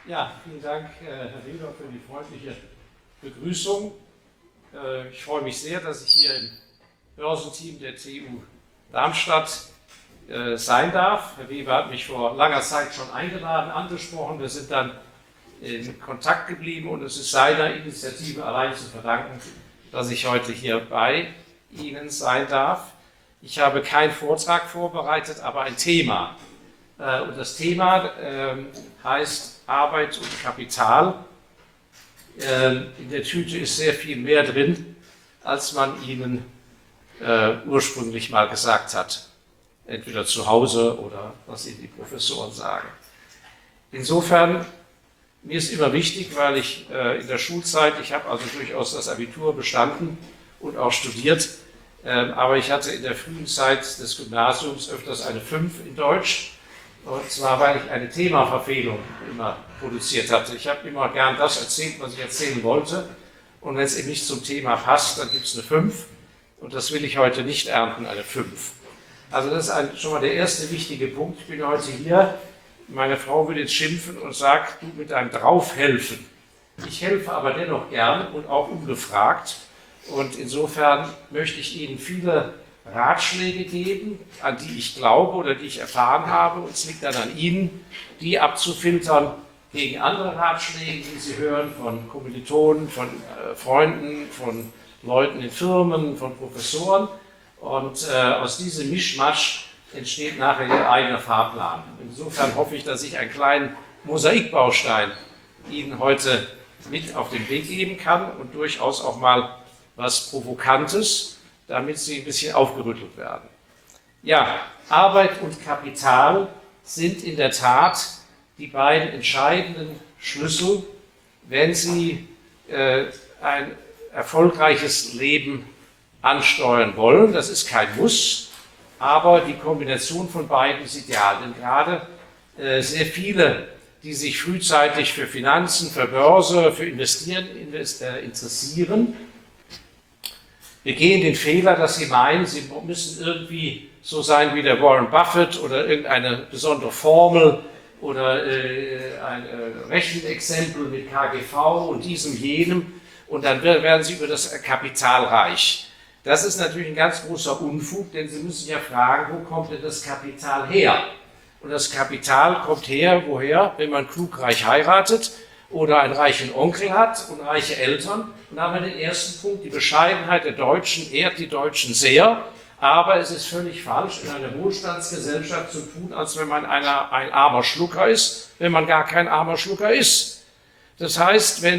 Ja, vielen Dank, Herr Weber, für die freundliche Begrüßung. Ich freue mich sehr, dass ich hier im Börsenteam der TU Darmstadt sein darf. Herr Weber hat mich vor langer Zeit schon eingeladen, angesprochen. Wir sind dann in Kontakt geblieben und es ist seiner Initiative allein zu verdanken, dass ich heute hier bei Ihnen sein darf. Ich habe keinen Vortrag vorbereitet, aber ein Thema. Und das Thema heißt Arbeit und Kapital. In der Tüte ist sehr viel mehr drin, als man Ihnen ursprünglich mal gesagt hat. Entweder zu Hause oder was Ihnen die Professoren sagen. Insofern, mir ist immer wichtig, weil ich in der Schulzeit, ich habe also durchaus das Abitur bestanden und auch studiert, aber ich hatte in der frühen Zeit des Gymnasiums öfters eine 5 in Deutsch. Und zwar, weil ich eine Themaverfehlung immer produziert hatte. Ich habe immer gern das erzählt, was ich erzählen wollte. Und wenn es eben nicht zum Thema passt, dann gibt es eine 5. Und das will ich heute nicht ernten, eine 5. Also das ist schon mal der erste wichtige Punkt. Ich bin heute hier. Meine Frau will jetzt schimpfen und sagt, du mit deinem Draufhelfen. Ich helfe aber dennoch gern und auch ungefragt. Und insofern möchte ich Ihnen viele Ratschläge geben, an die ich glaube oder die ich erfahren habe. Und es liegt dann an Ihnen, die abzufiltern gegen andere Ratschläge, die Sie hören von Kommilitonen, von Freunden, von Leuten in Firmen, von Professoren. Und aus diesem Mischmasch entsteht nachher Ihr eigener Fahrplan. Insofern hoffe ich, dass ich einen kleinen Mosaikbaustein Ihnen heute mit auf den Weg geben kann und durchaus auch mal was Provokantes, damit sie ein bisschen aufgerüttelt werden. Ja, Arbeit und Kapital sind in der Tat die beiden entscheidenden Schlüssel, wenn Sie ein erfolgreiches Leben ansteuern wollen. Das ist kein Muss, aber die Kombination von beiden ist ideal. Denn gerade sehr viele, die sich frühzeitig für Finanzen, für Börse, für Investieren interessieren, begehen den Fehler, dass sie meinen, sie müssen irgendwie so sein wie der Warren Buffett oder irgendeine besondere Formel oder ein Rechenexempel mit KGV und diesem, jenem und dann werden sie über das Kapital reich. Das ist natürlich ein ganz großer Unfug, denn Sie müssen ja fragen, wo kommt denn das Kapital her? Und das Kapital kommt her, woher? Wenn man klugreich heiratet oder einen reichen Onkel hat und reiche Eltern. Und da haben wir den ersten Punkt, die Bescheidenheit der Deutschen ehrt die Deutschen sehr, aber es ist völlig falsch, in einer Wohlstandsgesellschaft zu tun, als wenn man ein armer Schlucker ist, wenn man gar kein armer Schlucker ist. Das heißt, wenn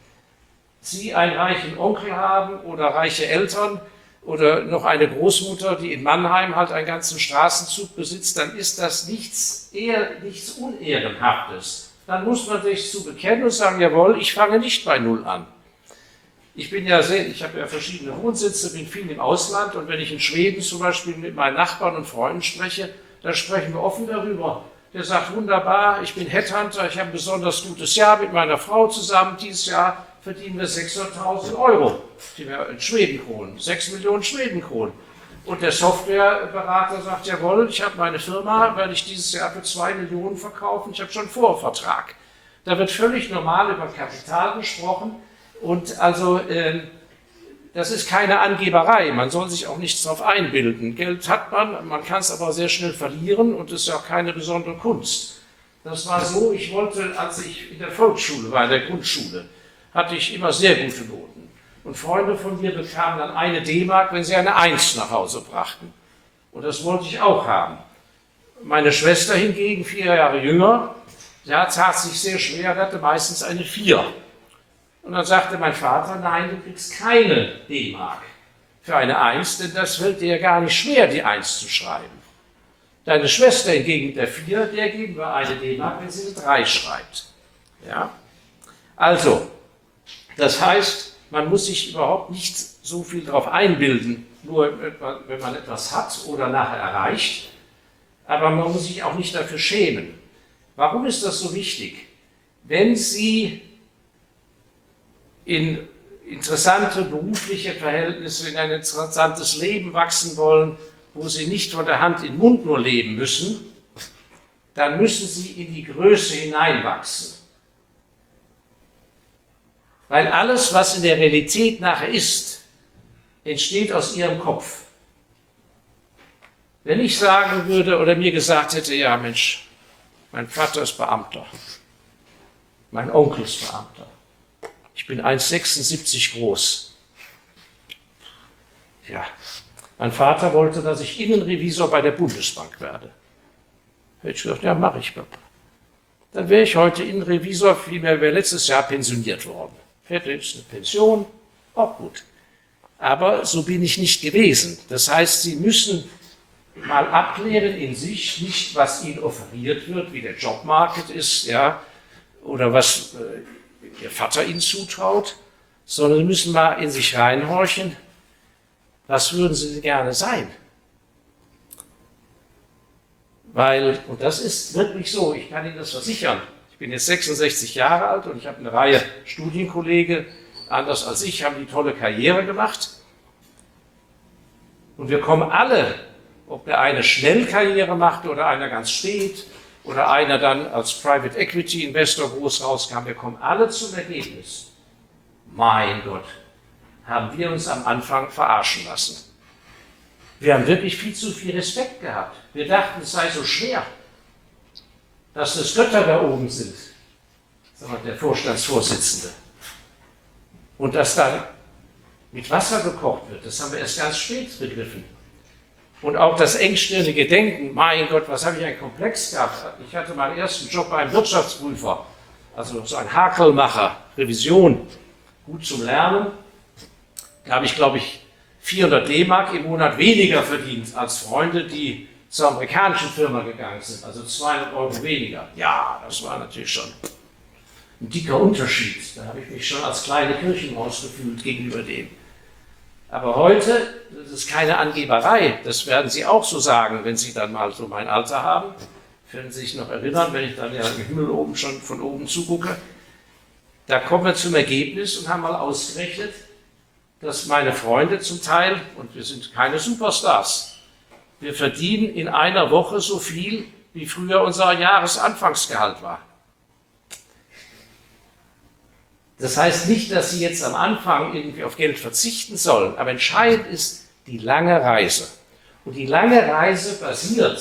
Sie einen reichen Onkel haben oder reiche Eltern oder noch eine Großmutter, die in Mannheim halt einen ganzen Straßenzug besitzt, dann ist das nichts Unehrenhaftes. Dann muss man sich zu bekennen und sagen, jawohl, ich fange nicht bei Null an. Ich habe ja verschiedene Wohnsitze, bin viel im Ausland und wenn ich in Schweden zum Beispiel mit meinen Nachbarn und Freunden spreche, dann sprechen wir offen darüber. Der sagt, wunderbar, ich bin Headhunter, ich habe ein besonders gutes Jahr mit meiner Frau zusammen. Dieses Jahr verdienen wir 600.000 Euro in Schwedenkronen, 6 Millionen Schwedenkronen. Und der Softwareberater sagt, jawohl, ich habe meine Firma, werde ich dieses Jahr für 2 Millionen verkaufen, ich habe schon einen Vorvertrag. Da wird völlig normal über Kapital gesprochen und also das ist keine Angeberei, man soll sich auch nichts darauf einbilden. Geld hat man kann es aber sehr schnell verlieren und es ist ja auch keine besondere Kunst. Das war so, ich wollte, als ich in der Volksschule war, in der Grundschule, hatte ich immer sehr gute Noten. Und Freunde von mir bekamen dann 1 D-Mark, wenn sie eine 1 nach Hause brachten. Und das wollte ich auch haben. Meine Schwester hingegen, 4 Jahre jünger, ja, tat sich sehr schwer, hatte meistens eine 4. Und dann sagte mein Vater, nein, du kriegst keine D-Mark für eine 1, denn das fällt dir ja gar nicht schwer, die 1 zu schreiben. Deine Schwester hingegen mit der 4, der geben wir eine D-Mark, wenn sie eine 3 schreibt. Ja? Also, das heißt, man muss sich überhaupt nicht so viel darauf einbilden, nur wenn man etwas hat oder nachher erreicht, aber man muss sich auch nicht dafür schämen. Warum ist das so wichtig? Wenn Sie in interessante berufliche Verhältnisse, in ein interessantes Leben wachsen wollen, wo Sie nicht von der Hand in den Mund nur leben müssen, dann müssen Sie in die Größe hineinwachsen. Weil alles, was in der Realität nachher ist, entsteht aus ihrem Kopf. Wenn ich sagen würde oder mir gesagt hätte, ja Mensch, mein Vater ist Beamter, mein Onkel ist Beamter, ich bin 1,76 groß. Ja, mein Vater wollte, dass ich Innenrevisor bei der Bundesbank werde. Hätte ich gesagt, ja, mache ich, Papa. Dann wäre ich heute Innenrevisor, vielmehr wäre letztes Jahr pensioniert worden. Hätte jetzt eine Pension, auch gut. Aber so bin ich nicht gewesen. Das heißt, Sie müssen mal abklären in sich, nicht was Ihnen offeriert wird, wie der Jobmarket ist, ja, oder was Ihr Vater Ihnen zutraut, sondern Sie müssen mal in sich reinhorchen, was würden Sie gerne sein? Weil, und das ist wirklich so, ich kann Ihnen das versichern, ich bin jetzt 66 Jahre alt und ich habe eine Reihe Studienkollegen, anders als ich, haben die tolle Karriere gemacht. Und wir kommen alle, ob der eine schnell Karriere macht oder einer ganz spät oder einer dann als Private Equity Investor groß rauskam, wir kommen alle zum Ergebnis. Mein Gott, haben wir uns am Anfang verarschen lassen. Wir haben wirklich viel zu viel Respekt gehabt. Wir dachten, es sei so schwer, dass es Götter da oben sind, sagt der Vorstandsvorsitzende. Und dass dann mit Wasser gekocht wird, das haben wir erst ganz spät begriffen. Und auch das engstirnige Denken, mein Gott, was habe ich einen Komplex gehabt. Ich hatte meinen ersten Job beim Wirtschaftsprüfer, also so ein Hakelmacher, Revision, gut zum Lernen. Da habe ich, glaube ich, 400 D-Mark im Monat weniger verdient als Freunde, die zur amerikanischen Firma gegangen sind, also 200 Euro weniger. Ja, das war natürlich schon ein dicker Unterschied. Da habe ich mich schon als kleine Kirchenmaus gefühlt gegenüber dem. Aber heute, das ist keine Angeberei, das werden Sie auch so sagen, wenn Sie dann mal so mein Alter haben. Können Sie sich noch erinnern, wenn ich dann ja im Himmel oben schon von oben zugucke. Da kommen wir zum Ergebnis und haben mal ausgerechnet, dass meine Freunde zum Teil, und wir sind keine Superstars, wir verdienen in einer Woche so viel, wie früher unser Jahresanfangsgehalt war. Das heißt nicht, dass Sie jetzt am Anfang irgendwie auf Geld verzichten sollen, aber entscheidend ist die lange Reise. Und die lange Reise basiert,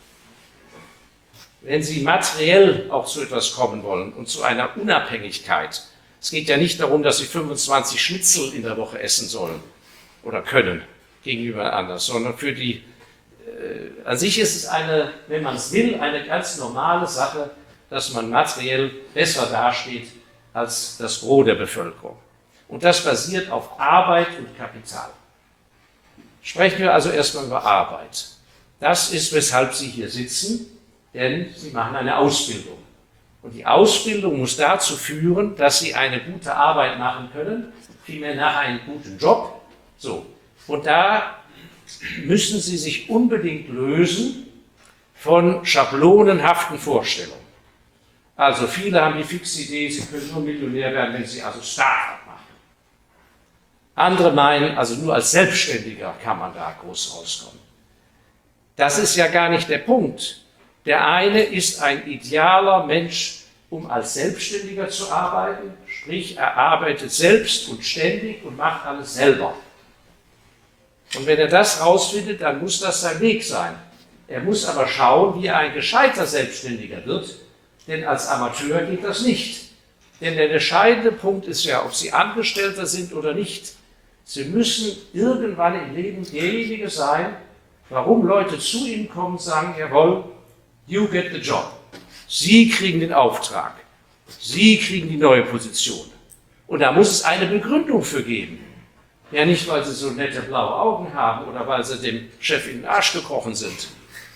wenn Sie materiell auch zu etwas kommen wollen und zu einer Unabhängigkeit. Es geht ja nicht darum, dass Sie 25 Schnitzel in der Woche essen sollen oder können gegenüber anders, sondern für die, an sich ist es eine, wenn man es will, eine ganz normale Sache, dass man materiell besser dasteht als das Gros der Bevölkerung. Und das basiert auf Arbeit und Kapital. Sprechen wir also erstmal über Arbeit. Das ist, weshalb Sie hier sitzen, denn Sie machen eine Ausbildung. Und die Ausbildung muss dazu führen, dass Sie eine gute Arbeit machen können, vielmehr nach einem guten Job. So. Und da müssen Sie sich unbedingt lösen von schablonenhaften Vorstellungen. Also viele haben die fixe Idee, sie können nur Millionär werden, wenn sie also Start-up machen. Andere meinen, also nur als Selbstständiger kann man da groß rauskommen. Das ist ja gar nicht der Punkt. Der eine ist ein idealer Mensch, um als Selbstständiger zu arbeiten, sprich er arbeitet selbst und ständig und macht alles selber. Und wenn er das rausfindet, dann muss das sein Weg sein. Er muss aber schauen, wie er ein gescheiter Selbstständiger wird, denn als Amateur geht das nicht. Denn der entscheidende Punkt ist ja, ob Sie Angestellter sind oder nicht. Sie müssen irgendwann im Leben derjenige sein, warum Leute zu Ihnen kommen und sagen, jawohl, you get the job. Sie kriegen den Auftrag. Sie kriegen die neue Position. Und da muss es eine Begründung für geben. Ja, nicht, weil Sie so nette blaue Augen haben oder weil Sie dem Chef in den Arsch gekrochen sind.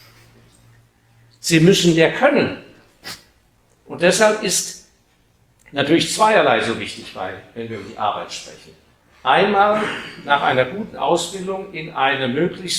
Sie müssen ja können. Und deshalb ist natürlich zweierlei so wichtig, wenn wir über die Arbeit sprechen. Einmal nach einer guten Ausbildung in eine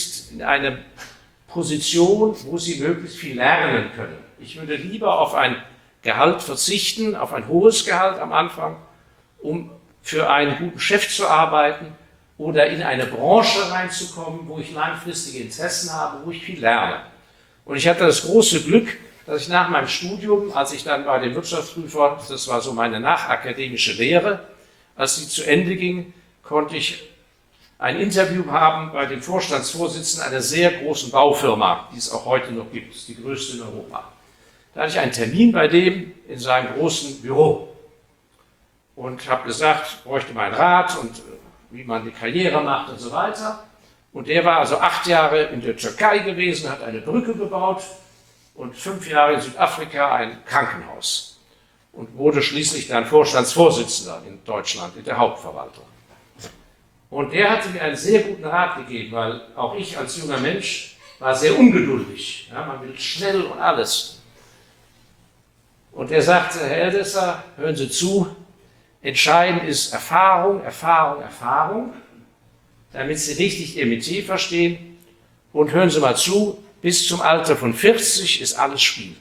Position, wo Sie möglichst viel lernen können. Ich würde lieber auf ein Gehalt verzichten, auf ein hohes Gehalt am Anfang, um für einen guten Chef zu arbeiten oder in eine Branche reinzukommen, wo ich langfristige Interessen habe, wo ich viel lerne. Und ich hatte das große Glück, dass ich nach meinem Studium, als ich dann bei dem Wirtschaftsprüfer, das war so meine nachakademische Lehre, als sie zu Ende ging, konnte ich ein Interview haben bei dem Vorstandsvorsitzenden einer sehr großen Baufirma, die es auch heute noch gibt, die größte in Europa. Da hatte ich einen Termin bei dem in seinem großen Büro und habe gesagt, ich bräuchte meinen Rat und wie man die Karriere macht und so weiter. Und der war also 8 Jahre in der Türkei gewesen, hat eine Brücke gebaut und 5 Jahre in Südafrika ein Krankenhaus und wurde schließlich dann Vorstandsvorsitzender in Deutschland, in der Hauptverwaltung. Und der hatte mir einen sehr guten Rat gegeben, weil auch ich als junger Mensch war sehr ungeduldig. Ja, man will schnell und alles. Und er sagte, Herr Eldesser, hören Sie zu, entscheidend ist Erfahrung, Erfahrung, Erfahrung, damit Sie richtig Ihr Metier verstehen. Und hören Sie mal zu, bis zum Alter von 40 ist alles Spiel.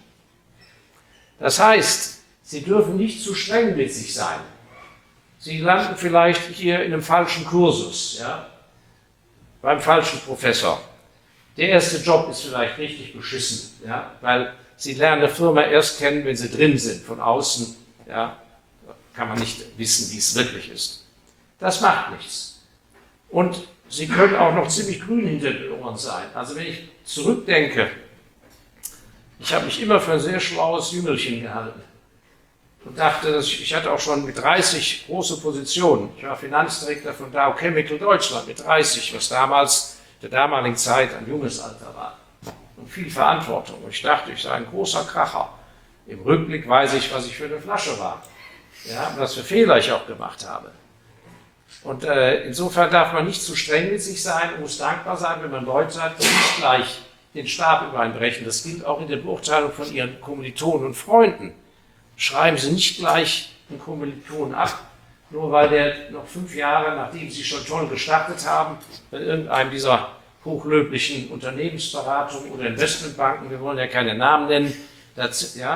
Das heißt, Sie dürfen nicht zu streng mit sich sein. Sie landen vielleicht hier in einem falschen Kursus, ja, beim falschen Professor. Der erste Job ist vielleicht richtig beschissen, ja, weil Sie lernen eine Firma erst kennen, wenn Sie drin sind. Von außen ja, kann man nicht wissen, wie es wirklich ist. Das macht nichts. Und Sie können auch noch ziemlich grün hinter den Ohren sein. Also wenn ich zurückdenke, ich habe mich immer für ein sehr schlaues Jüngelchen gehalten. Und dachte, ich hatte auch schon mit 30 große Positionen. Ich war Finanzdirektor von Dow Chemical Deutschland mit 30, was damals, der damaligen Zeit, ein junges Alter war. Und viel Verantwortung. Und ich dachte, ich sei ein großer Kracher. Im Rückblick weiß ich, was ich für eine Flasche war. Ja, und was für Fehler ich auch gemacht habe. Und insofern darf man nicht zu streng mit sich sein und muss dankbar sein, wenn man Leute hat, die nicht gleich den Stab übereinbrechen. Das gilt auch in der Beurteilung von ihren Kommilitonen und Freunden. Schreiben Sie nicht gleich einen Kommilitonen ab, nur weil der noch 5 Jahre, nachdem Sie schon toll gestartet haben, bei irgendeinem dieser hochlöblichen Unternehmensberatungen oder Investmentbanken, wir wollen ja keine Namen nennen, da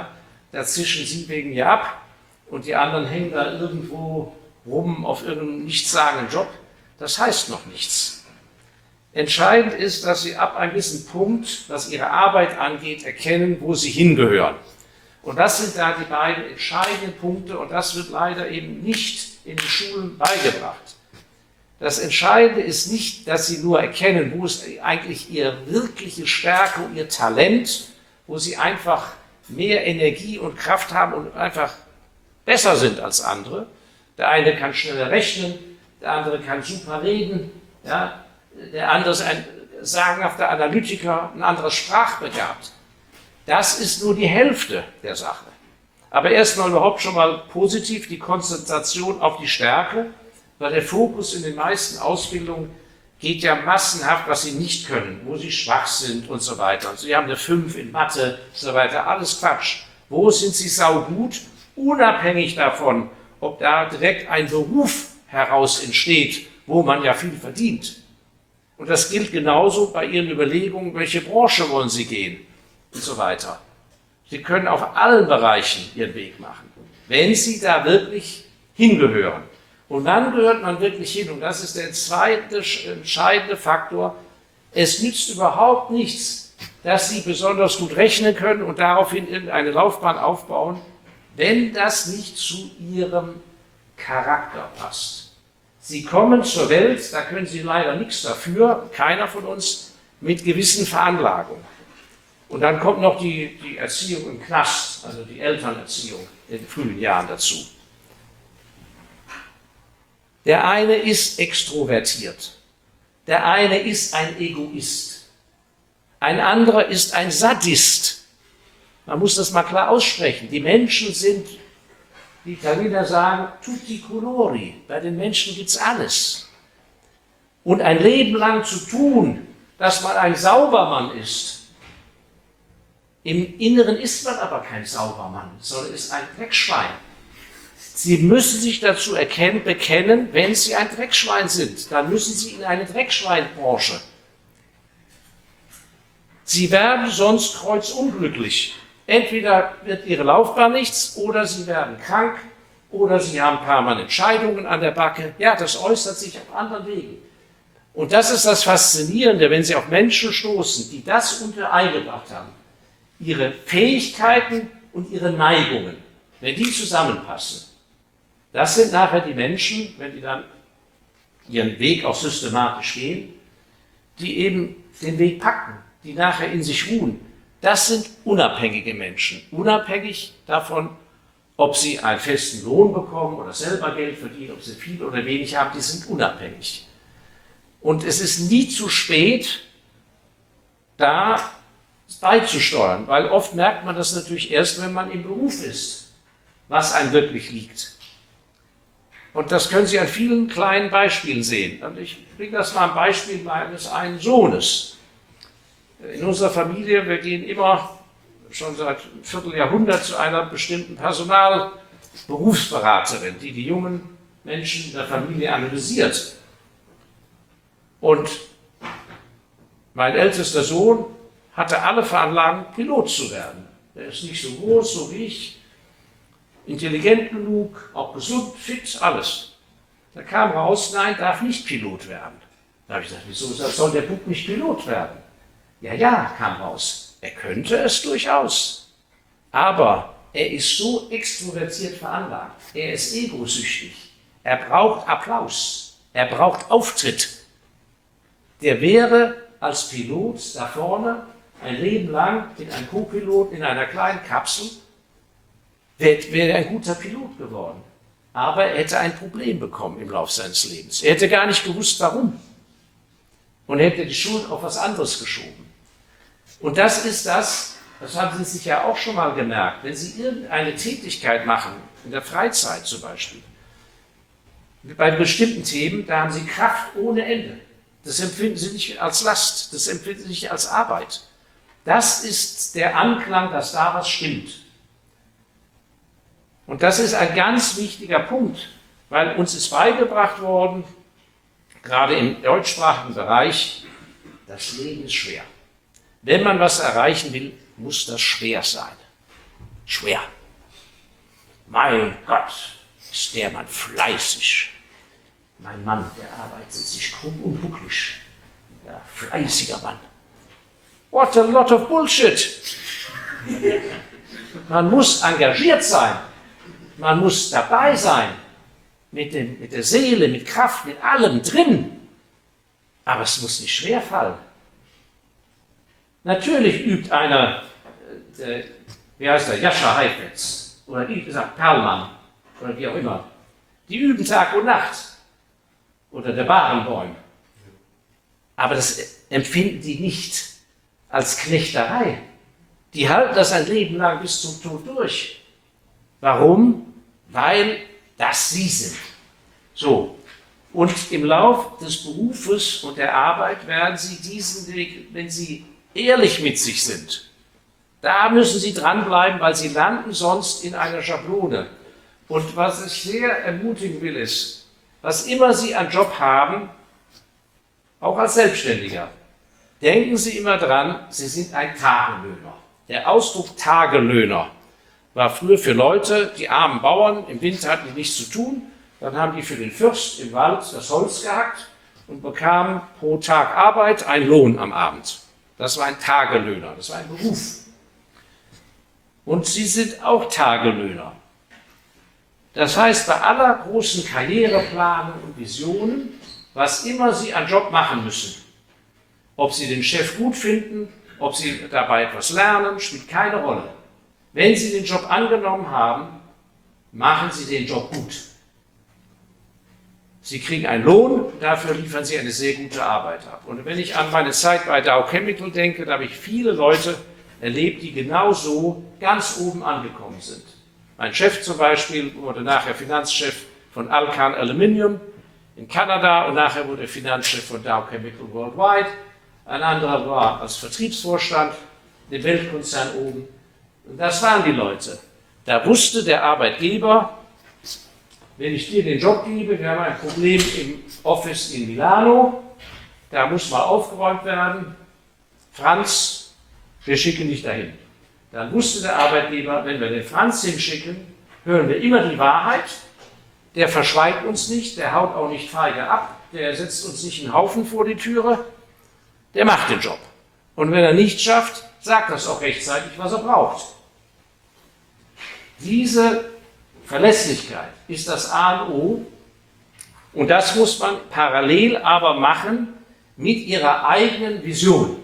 zischen Sie wegen ihr ab und die anderen hängen da irgendwo rum auf irgendeinem nichtssagenden Job. Das heißt noch nichts. Entscheidend ist, dass Sie ab einem gewissen Punkt, was Ihre Arbeit angeht, erkennen, wo Sie hingehören. Und das sind da die beiden entscheidenden Punkte und das wird leider eben nicht in den Schulen beigebracht. Das Entscheidende ist nicht, dass Sie nur erkennen, wo ist eigentlich Ihre wirkliche Stärke und Ihr Talent, wo Sie einfach mehr Energie und Kraft haben und einfach besser sind als andere. Der eine kann schneller rechnen, der andere kann super reden, ja, der andere ist ein sagenhafter Analytiker, ein anderer sprachbegabt. Das ist nur die Hälfte der Sache. Aber erstmal überhaupt schon mal positiv die Konzentration auf die Stärke, weil der Fokus in den meisten Ausbildungen geht ja massenhaft, was Sie nicht können, wo Sie schwach sind und so weiter. Also Sie haben eine 5 in Mathe und so weiter, alles Quatsch. Wo sind Sie saugut, unabhängig davon, ob da direkt ein Beruf heraus entsteht, wo man ja viel verdient. Und das gilt genauso bei Ihren Überlegungen, welche Branche wollen Sie gehen und so weiter. Sie können auf allen Bereichen Ihren Weg machen, wenn Sie da wirklich hingehören. Und dann gehört man wirklich hin, und das ist der zweite entscheidende Faktor. Es nützt überhaupt nichts, dass Sie besonders gut rechnen können und daraufhin irgendeine Laufbahn aufbauen, wenn das nicht zu Ihrem Charakter passt. Sie kommen zur Welt, da können Sie leider nichts dafür, keiner von uns, mit gewissen Veranlagungen. Und dann kommt noch die Erziehung im Knast, also die Elternerziehung in den frühen Jahren dazu. Der eine ist extrovertiert, der eine ist ein Egoist, ein anderer ist ein Sadist. Man muss das mal klar aussprechen. Die Menschen sind, die Italiener sagen, tutti colori. Bei den Menschen gibt es alles. Und ein Leben lang zu tun, dass man ein Saubermann ist. Im Inneren ist man aber kein Saubermann, sondern ist ein Dreckschwein. Sie müssen sich dazu bekennen, wenn Sie ein Dreckschwein sind, dann müssen Sie in eine Dreckschweinbranche. Sie werden sonst kreuzunglücklich. Entweder wird Ihre Laufbahn nichts, oder Sie werden krank, oder Sie haben permanent Scheidungen an der Backe. Ja, das äußert sich auf anderen Wegen. Und das ist das Faszinierende, wenn Sie auf Menschen stoßen, die das unter eingebracht haben. Ihre Fähigkeiten und ihre Neigungen, wenn die zusammenpassen, Das sind nachher die Menschen, wenn die dann ihren Weg auch systematisch gehen, die eben den Weg packen, die nachher in sich ruhen. Das sind unabhängige Menschen, unabhängig davon, ob sie einen festen Lohn bekommen oder selber Geld verdienen, ob sie viel oder wenig haben, die sind unabhängig. Und es ist nie zu spät, da beizusteuern, weil oft merkt man das natürlich erst, wenn man im Beruf ist, was einem wirklich liegt. Und das können Sie an vielen kleinen Beispielen sehen. Und ich bringe das mal am Beispiel meines einen Sohnes. In unserer Familie, wir gehen immer schon seit einem Vierteljahrhundert zu einer bestimmten Personalberufsberaterin, die die jungen Menschen in der Familie analysiert. Und mein ältester Sohn hatte alle Veranlagung, Pilot zu werden. Er ist nicht so groß, so wie ich, intelligent genug, auch gesund, fit, alles. Da kam raus, nein, darf nicht Pilot werden. Da habe ich gesagt, wieso soll der Bub nicht Pilot werden? Ja, kam raus. Er könnte es durchaus. Aber er ist so extrovertiert veranlagt. Er ist egosüchtig. Er braucht Applaus. Er braucht Auftritt. Der wäre als Pilot da vorne ein Leben lang in einem Co-Pilot in einer kleinen Kapsel, wäre ein guter Pilot geworden. Aber er hätte ein Problem bekommen im Laufe seines Lebens. Er hätte gar nicht gewusst, warum. Und hätte die Schuld auf was anderes geschoben. Und das ist das haben Sie sich ja auch schon mal gemerkt, wenn Sie irgendeine Tätigkeit machen, in der Freizeit zum Beispiel, bei bestimmten Themen, da haben Sie Kraft ohne Ende. Das empfinden Sie nicht als Last, das empfinden Sie nicht als Arbeit. Das ist der Anklang, dass da was stimmt. Und das ist ein ganz wichtiger Punkt, weil uns ist beigebracht worden, gerade im deutschsprachigen Bereich, das Leben ist schwer. Wenn man was erreichen will, muss das schwer sein. Schwer. Mein Gott, ist der Mann fleißig. Mein Mann, der arbeitet sich krumm und bucklig. Ja, fleißiger Mann. What a lot of bullshit. Man muss engagiert sein. Man muss dabei sein. Mit der Seele, mit Kraft, mit allem drin. Aber es muss nicht schwerfallen. Natürlich übt einer, wie heißt er, Jascha Heifetz oder wie gesagt Perlmann oder wie auch immer. Die üben Tag und Nacht. Oder der Barenbäum. Aber das empfinden die nicht als Knechterei. Die halten das ein Leben lang bis zum Tod durch. Warum? Weil das sie sind. So. Und im Lauf des Berufes und der Arbeit werden sie diesen Weg, wenn sie ehrlich mit sich sind, da müssen sie dranbleiben, weil sie landen sonst in einer Schablone. Und was ich sehr ermutigen will, ist, was immer Sie an Job haben, auch als Selbstständiger, denken Sie immer dran, Sie sind ein Tagelöhner. Der Ausdruck Tagelöhner war früher für Leute, die armen Bauern, im Winter hatten die nichts zu tun, dann haben die für den Fürst im Wald das Holz gehackt und bekamen pro Tag Arbeit einen Lohn am Abend. Das war ein Tagelöhner, das war ein Beruf. Und Sie sind auch Tagelöhner. Das heißt, bei aller großen Karriereplanung und Visionen, was immer Sie an Job machen müssen, ob Sie den Chef gut finden, ob Sie dabei etwas lernen, spielt keine Rolle. Wenn Sie den Job angenommen haben, machen Sie den Job gut. Sie kriegen einen Lohn, dafür liefern Sie eine sehr gute Arbeit ab. Und wenn ich an meine Zeit bei Dow Chemical denke, da habe ich viele Leute erlebt, die genau so ganz oben angekommen sind. Mein Chef zum Beispiel wurde nachher Finanzchef von Alcan Aluminium in Kanada und nachher wurde er Finanzchef von Dow Chemical Worldwide. Ein anderer war als Vertriebsvorstand im Weltkonzern oben. Und das waren die Leute. Da wusste der Arbeitgeber, wenn ich dir den Job gebe, wir haben ein Problem im Office in Milano, da muss mal aufgeräumt werden. Franz, wir schicken dich dahin. Dann wusste der Arbeitgeber, wenn wir den Franz hinschicken, hören wir immer die Wahrheit. Der verschweigt uns nicht, der haut auch nicht feige ab, der setzt uns nicht einen Haufen vor die Türe, der macht den Job. Und wenn er nicht schafft, sagt das auch rechtzeitig, was er braucht. Diese Verlässlichkeit ist das A und O. Und das muss man parallel aber machen mit ihrer eigenen Vision,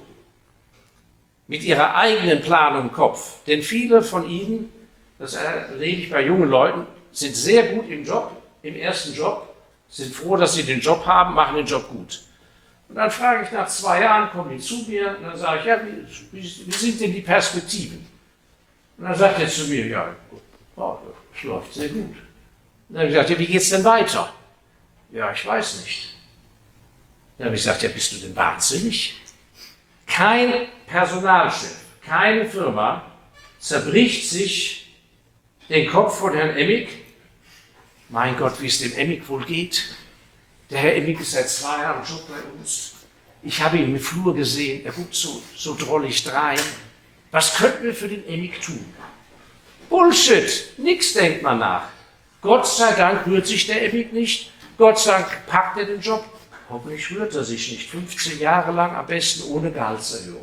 mit ihrer eigenen Planung im Kopf. Denn viele von ihnen, das erlebe ich bei jungen Leuten, sind sehr gut im Job, im ersten Job, sind froh, dass sie den Job haben, machen den Job gut. Und dann frage ich nach 2 Jahren, kommen die zu mir und dann sage ich, ja, wie sind denn die Perspektiven? Und dann sagt er zu mir, ja, es läuft sehr gut. Und dann habe ich gesagt, ja, wie geht es denn weiter? Ja, ich weiß nicht. Dann habe ich gesagt, ja, bist du denn wahnsinnig? Kein Personalchef, keine Firma zerbricht sich den Kopf von Herrn Emmig. Mein Gott, wie es dem Emmig wohl geht. Der Herr Emmig ist seit 2 Jahren Job bei uns. Ich habe ihn im Flur gesehen, er guckt so drollig drein. Was könnten wir für den Emmig tun? Bullshit, nichts denkt man nach. Gott sei Dank rührt sich der Emmig nicht. Gott sei Dank packt er den Job. Hoffentlich rührt er sich nicht. 15 Jahre lang, am besten ohne Gehaltserhöhung.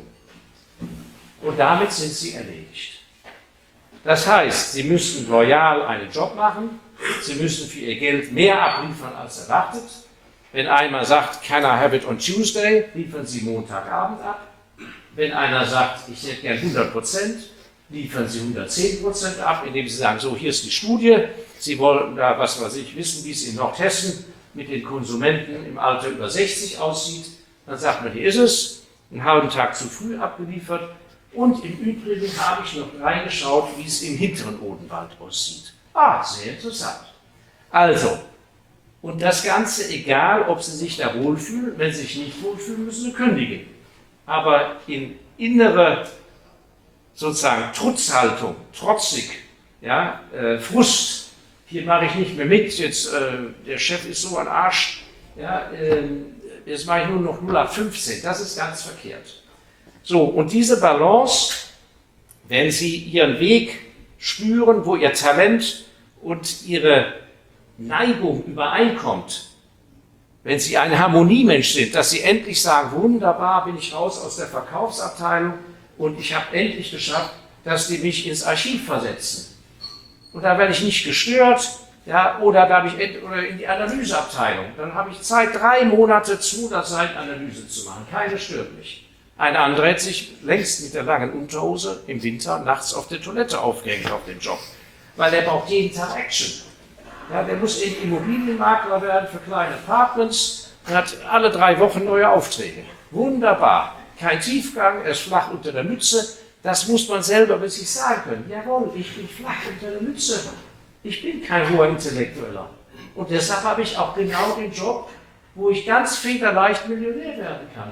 Und damit sind sie erledigt. Das heißt, sie müssen loyal einen Job machen. Sie müssen für ihr Geld mehr abliefern als erwartet. Wenn einer sagt, can I have it on Tuesday, liefern sie Montagabend ab. Wenn einer sagt, ich hätte gern 100%, liefern sie 110% ab, indem sie sagen, so, hier ist die Studie, Sie wollen da, was weiß ich, wissen, wie es in Nordhessen mit den Konsumenten im Alter über 60 aussieht. Dann sagt man, hier ist es, einen halben Tag zu früh abgeliefert. Und im Übrigen habe ich noch reingeschaut, wie es im hinteren Odenwald aussieht. Ah, sehr interessant. Also, und das Ganze, egal, ob Sie sich da wohlfühlen, wenn Sie sich nicht wohlfühlen, müssen Sie kündigen. Aber in innere, sozusagen, Trutzhaltung, trotzig, ja, Frust, hier mache ich nicht mehr mit, jetzt, der Chef ist so ein Arsch, ja, jetzt mache ich nur noch 0815, das ist ganz verkehrt. So, und diese Balance, wenn Sie Ihren Weg spüren, wo Ihr Talent und Ihre Neigung übereinkommt, wenn Sie ein Harmoniemensch sind, dass Sie endlich sagen, wunderbar, bin ich raus aus der Verkaufsabteilung und ich habe endlich geschafft, dass die mich ins Archiv versetzen. Und da werde ich nicht gestört, ja, oder in die Analyseabteilung. Dann habe ich Zeit, 3 Monate 200 Seiten Analyse zu machen. Keine stört mich. Ein anderer hätte sich längst mit der langen Unterhose im Winter nachts auf der Toilette aufgehängt auf dem Job. Weil der braucht jeden Tag Action. Ja, der muss eben Immobilienmakler werden für kleine Apartments und hat alle 3 Wochen neue Aufträge. Wunderbar. Kein Tiefgang, er ist flach unter der Mütze. Das muss man selber mit sich sagen können. Jawohl, ich bin flach unter der Mütze. Ich bin kein hoher Intellektueller. Und deshalb habe ich auch genau den Job, wo ich ganz federleicht Millionär werden kann.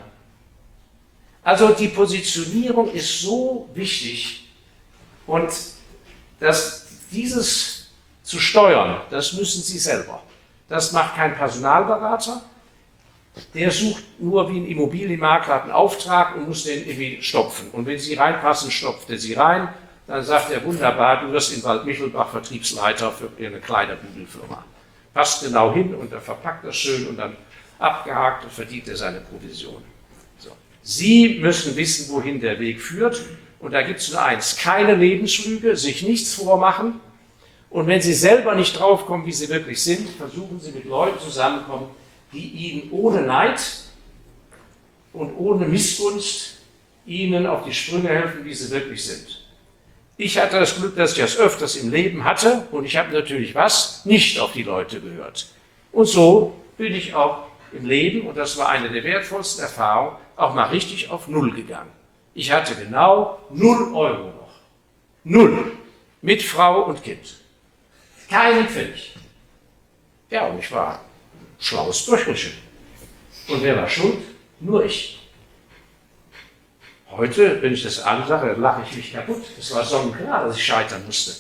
Also die Positionierung ist so wichtig und dieses zu steuern, das müssen Sie selber. Das macht kein Personalberater. Der sucht nur wie ein Immobilienmakler einen Auftrag und muss den irgendwie stopfen. Und wenn Sie reinpassen, stopft er Sie rein. Dann sagt er, wunderbar, du wirst in Waldmichelbach Vertriebsleiter für eine kleine Bügelfirma. Passt genau hin und er verpackt das schön und dann abgehakt und verdient er seine Provision. So. Sie müssen wissen, wohin der Weg führt. Und da gibt es nur eins, keine Lebenslüge, sich nichts vormachen. Und wenn Sie selber nicht draufkommen, wie Sie wirklich sind, versuchen Sie mit Leuten zusammenzukommen, die Ihnen ohne Neid und ohne Missgunst Ihnen auf die Sprünge helfen, wie Sie wirklich sind. Ich hatte das Glück, dass ich das öfters im Leben hatte und ich habe natürlich nicht auf die Leute gehört. Und so bin ich auch im Leben, und das war eine der wertvollsten Erfahrungen, auch mal richtig auf Null gegangen. Ich hatte genau 0 Euro noch. 0. Mit Frau und Kind. Keinen Pfennig. Ja, und ich war schlaues Bürgerchen. Und wer war schuld? Nur ich. Heute, wenn ich das ansage, lache ich mich kaputt. Es war sonnenklar, dass ich scheitern musste.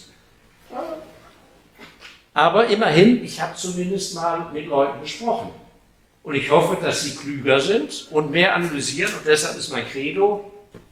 Aber immerhin, ich habe zumindest mal mit Leuten gesprochen. Und ich hoffe, dass sie klüger sind und mehr analysieren. Und deshalb ist mein Credo,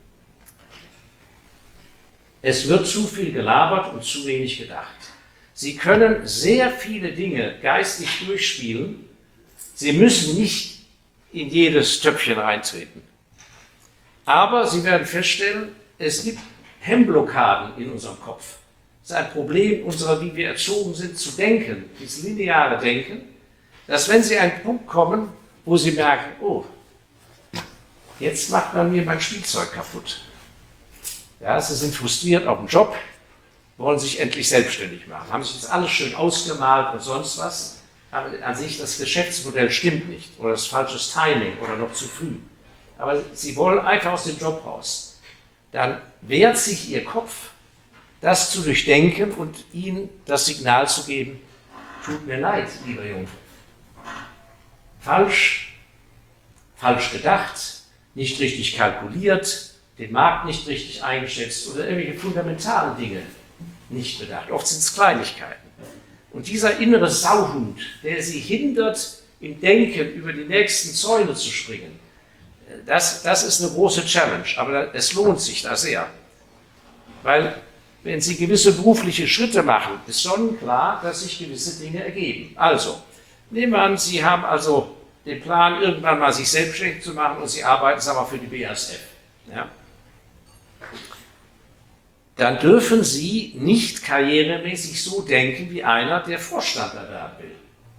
es wird zu viel gelabert und zu wenig gedacht. Sie können sehr viele Dinge geistig durchspielen. Sie müssen nicht in jedes Töpfchen reintreten. Aber Sie werden feststellen, es gibt Hemmblockaden in unserem Kopf. das ist ein Problem unserer, wie wir erzogen sind, zu denken, dieses lineare Denken, dass wenn Sie an einen Punkt kommen, wo Sie merken, oh, jetzt macht man mir mein Spielzeug kaputt. Ja, Sie sind frustriert auf dem Job, wollen sich endlich selbstständig machen, haben sich jetzt alles schön ausgemalt und sonst was, aber an sich das Geschäftsmodell stimmt nicht oder das ist falsches Timing oder noch zu früh. Aber Sie wollen einfach aus dem Job raus. Dann wehrt sich Ihr Kopf, das zu durchdenken und Ihnen das Signal zu geben, tut mir leid, lieber Junge. Falsch gedacht, nicht richtig kalkuliert, den Markt nicht richtig eingeschätzt oder irgendwelche fundamentalen Dinge nicht bedacht. Oft sind es Kleinigkeiten. Und dieser innere Sauhund, der Sie hindert, im Denken über die nächsten Zäune zu springen, das ist eine große Challenge, aber es lohnt sich da sehr. Weil, wenn Sie gewisse berufliche Schritte machen, ist schon klar, dass sich gewisse Dinge ergeben. Also, nehmen wir an, Sie haben also den Plan, irgendwann mal sich selbstständig zu machen und Sie arbeiten, sagen wir, für die BASF. Ja? Dann dürfen Sie nicht karrieremäßig so denken wie einer, der Vorstand erwerben will.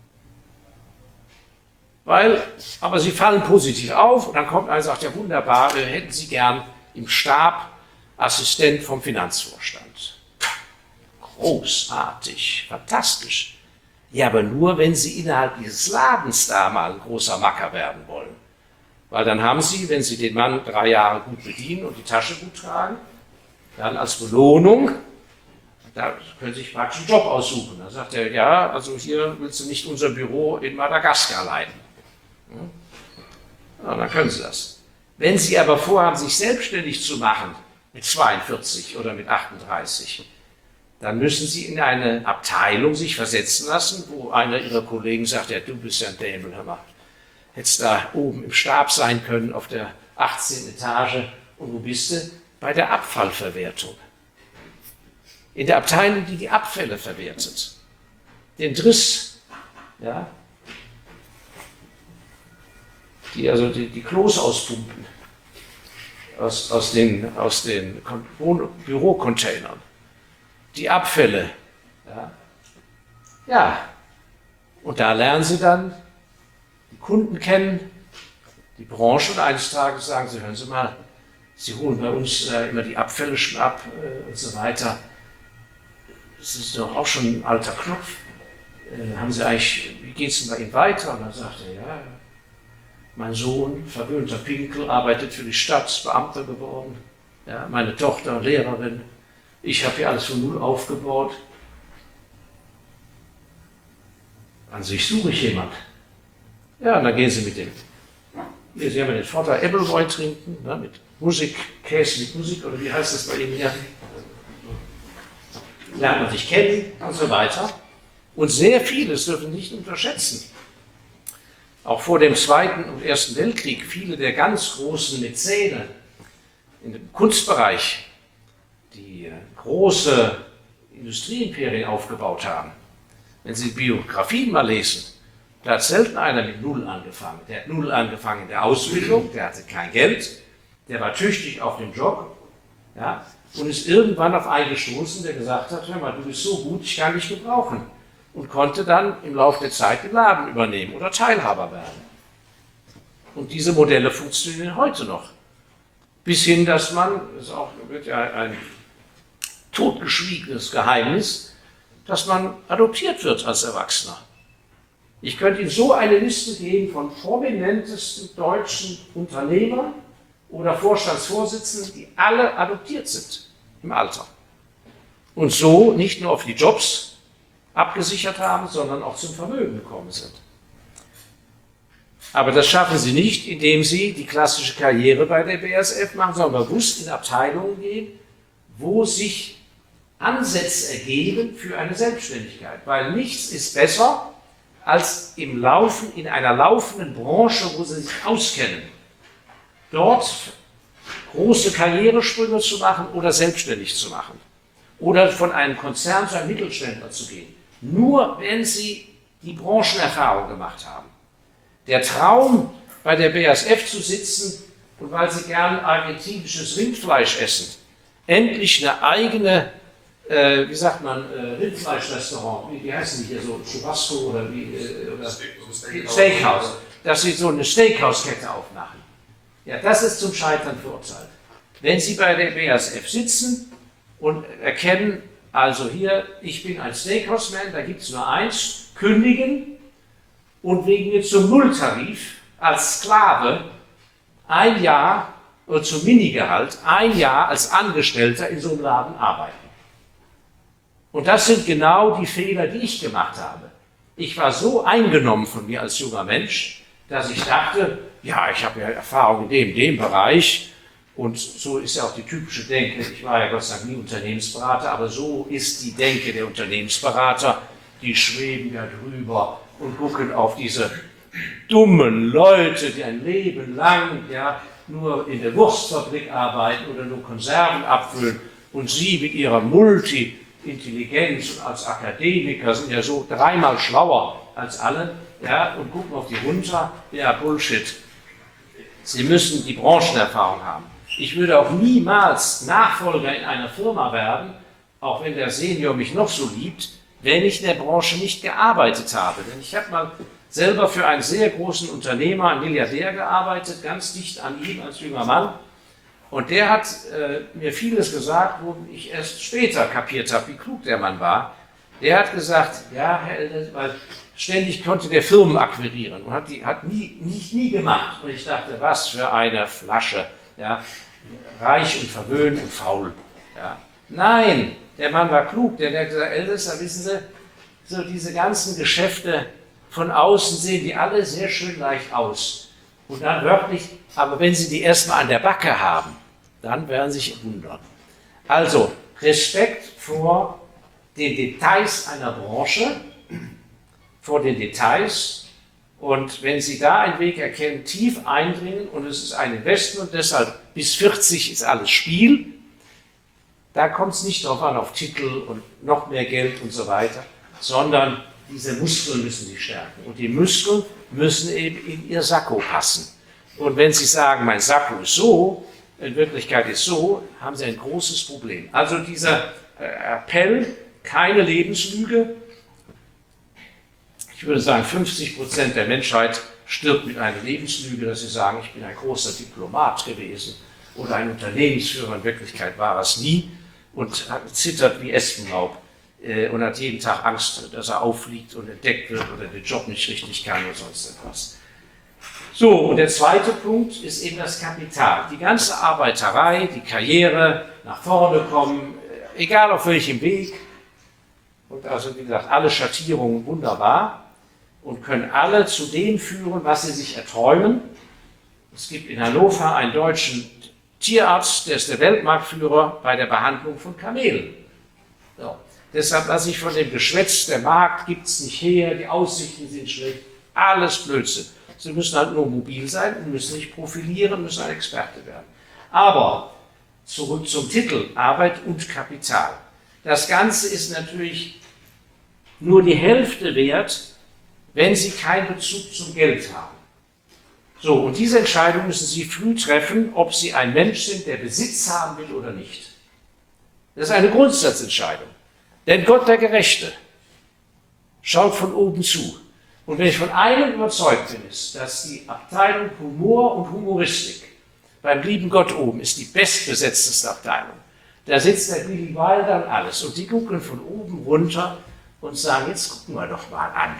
Aber Sie fallen positiv auf und dann kommt einer und sagt, ja wunderbar, hätten Sie gern im Stab Assistent vom Finanzvorstand. Großartig, fantastisch. Ja, aber nur, wenn Sie innerhalb dieses Ladens da mal ein großer Macker werden wollen. Weil dann haben Sie, wenn Sie den Mann 3 Jahre gut bedienen und die Tasche gut tragen, dann als Belohnung, da können Sie sich praktisch einen Job aussuchen. Dann sagt er, ja, also hier willst du nicht unser Büro in Madagaskar leiten. Ja, dann können Sie das. Wenn Sie aber vorhaben, sich selbstständig zu machen, mit 42 oder mit 38, dann müssen Sie in eine Abteilung sich versetzen lassen, wo einer Ihrer Kollegen sagt, ja, du bist ja ein Dämon, hör mal, hättest da oben im Stab sein können, auf der 18. Etage, und wo bist du? Bei der Abfallverwertung. In der Abteilung, die die Abfälle verwertet. Den Driss, ja, die Klos auspumpen aus den Bürocontainern. Die Abfälle. Ja, und da lernen Sie dann die Kunden kennen, die Branche, und eines Tages sagen Sie, hören Sie mal, Sie holen bei uns immer die Abfälle schon ab und so weiter. Das ist doch auch schon ein alter Knopf. Wie geht es denn bei Ihnen weiter? Und dann sagt er, ja, mein Sohn, verwöhnter Pinkel, arbeitet für die Stadt, ist Beamter geworden. Ja, meine Tochter, Lehrerin. Ich habe hier alles von null aufgebaut. An sich suche ich jemanden. Ja, und dann gehen Sie mit dem. Hier, Sie haben ja den Vorteil, Appleboy trinken, ne, mit Musik, Käse mit Musik, oder wie heißt das bei Ihnen hier? Lernt man sich kennen und so weiter. Und sehr vieles dürfen Sie nicht unterschätzen. Auch vor dem Zweiten und Ersten Weltkrieg, viele der ganz großen Mäzene im Kunstbereich, die große Industrieimperien aufgebaut haben. Wenn Sie Biografien mal lesen, da hat selten einer mit Null angefangen. Der hat Null angefangen in der Ausbildung, der hatte kein Geld, der war tüchtig auf dem Job, ja, und ist irgendwann auf einen gestoßen, der gesagt hat, hör mal, du bist so gut, ich kann dich gebrauchen. Und konnte dann im Laufe der Zeit den Laden übernehmen oder Teilhaber werden. Und diese Modelle funktionieren heute noch. Bis hin, dass man, das wird ja ein totgeschwiegenes Geheimnis, dass man adoptiert wird als Erwachsener. Ich könnte Ihnen so eine Liste geben von prominentesten deutschen Unternehmern oder Vorstandsvorsitzenden, die alle adoptiert sind im Alter. Und so nicht nur auf die Jobs abgesichert haben, sondern auch zum Vermögen gekommen sind. Aber das schaffen Sie nicht, indem Sie die klassische Karriere bei der BASF machen, sondern bewusst in Abteilungen gehen, wo sich Ansätze ergeben für eine Selbstständigkeit. Weil nichts ist besser, als in einer laufenden Branche, wo Sie sich auskennen, dort große Karrieresprünge zu machen oder selbstständig zu machen. Oder von einem Konzern zu einem Mittelständler zu gehen. Nur wenn Sie die Branchenerfahrung gemacht haben. Der Traum, bei der BASF zu sitzen und weil Sie gern argentinisches Rindfleisch essen, endlich eine eigene wie sagt man, Rindfleischrestaurant, wie heißen die hier so, Churrasco oder Steakhouse, dass sie so eine Steakhouse-Kette aufmachen. Ja, das ist zum Scheitern verurteilt. Wenn Sie bei der BASF sitzen und erkennen, also hier, ich bin ein Steakhouse-Man, da gibt es nur eins, kündigen und wegen mir zum Nulltarif als Sklave ein Jahr oder zum Minigehalt ein Jahr als Angestellter in so einem Laden arbeiten. Und das sind genau die Fehler, die ich gemacht habe. Ich war so eingenommen von mir als junger Mensch, dass ich dachte, ja, ich habe ja Erfahrung in dem Bereich und so ist ja auch die typische Denke. Ich war ja Gott sei Dank nie Unternehmensberater, aber so ist die Denke der Unternehmensberater. Die schweben ja drüber und gucken auf diese dummen Leute, die ein Leben lang ja nur in der Wurstfabrik arbeiten oder nur Konserven abfüllen und sie mit ihrer Multi-Intelligenz und als Akademiker sind ja so dreimal schlauer als alle, ja, und gucken auf die runter, ja, Bullshit. Sie müssen die Branchenerfahrung haben. Ich würde auch niemals Nachfolger in einer Firma werden, auch wenn der Senior mich noch so liebt, wenn ich in der Branche nicht gearbeitet habe. Denn ich habe mal selber für einen sehr großen Unternehmer, einen Milliardär, gearbeitet, ganz dicht an ihm als junger Mann. Und der hat mir vieles gesagt, wo ich erst später kapiert habe, wie klug der Mann war. Der hat gesagt, ja, Herr Elder, weil ständig konnte der Firmen akquirieren und hat nie gemacht. Und ich dachte, was für eine Flasche, ja, reich und verwöhnt und faul. Ja. Nein, der Mann war klug, der hat gesagt, Ältester, wissen Sie, so diese ganzen Geschäfte von außen sehen die alle sehr schön leicht aus. Und dann wörtlich, aber wenn Sie die erstmal an der Backe haben, dann werden Sie sich wundern. Also, Respekt vor den Details einer Branche, vor den Details. Und wenn Sie da einen Weg erkennen, tief eindringen, und es ist ein Investment, deshalb bis 40 ist alles Spiel, da kommt es nicht darauf an, auf Titel und noch mehr Geld und so weiter, sondern diese Muskeln müssen Sie stärken. Und die Muskeln müssen eben in Ihr Sakko passen. Und wenn Sie sagen, mein Sakko ist so, in Wirklichkeit ist so, haben Sie ein großes Problem. Also dieser Appell, keine Lebenslüge. Ich würde sagen, 50% der Menschheit stirbt mit einer Lebenslüge, dass sie sagen, ich bin ein großer Diplomat gewesen oder ein Unternehmensführer. In Wirklichkeit war er es nie und zittert wie Espenlaub und hat jeden Tag Angst, dass er auffliegt und entdeckt wird oder den Job nicht richtig kann oder sonst etwas. So, und der zweite Punkt ist eben das Kapital. Die ganze Arbeiterei, die Karriere, nach vorne kommen, egal auf welchem Weg. Und also, wie gesagt, alle Schattierungen wunderbar und können alle zu dem führen, was sie sich erträumen. Es gibt in Hannover einen deutschen Tierarzt, der ist der Weltmarktführer bei der Behandlung von Kamelen. So. Deshalb lasse ich von dem Geschwätz, der Markt gibt es nicht her, die Aussichten sind schlecht, alles Blödsinn. Sie müssen halt nur mobil sein und müssen sich profilieren, müssen ein Experte werden. Aber zurück zum Titel, Arbeit und Kapital. Das Ganze ist natürlich nur die Hälfte wert, wenn Sie keinen Bezug zum Geld haben. So, und diese Entscheidung müssen Sie früh treffen, ob Sie ein Mensch sind, der Besitz haben will oder nicht. Das ist eine Grundsatzentscheidung. Denn Gott, der Gerechte, schaut von oben zu. Und wenn ich von einem überzeugt bin, ist, dass die Abteilung Humor und Humoristik beim lieben Gott oben ist die bestbesetzteste Abteilung. Da sitzt der Billy Wilder und alles. Und die gucken von oben runter und sagen, jetzt gucken wir doch mal an.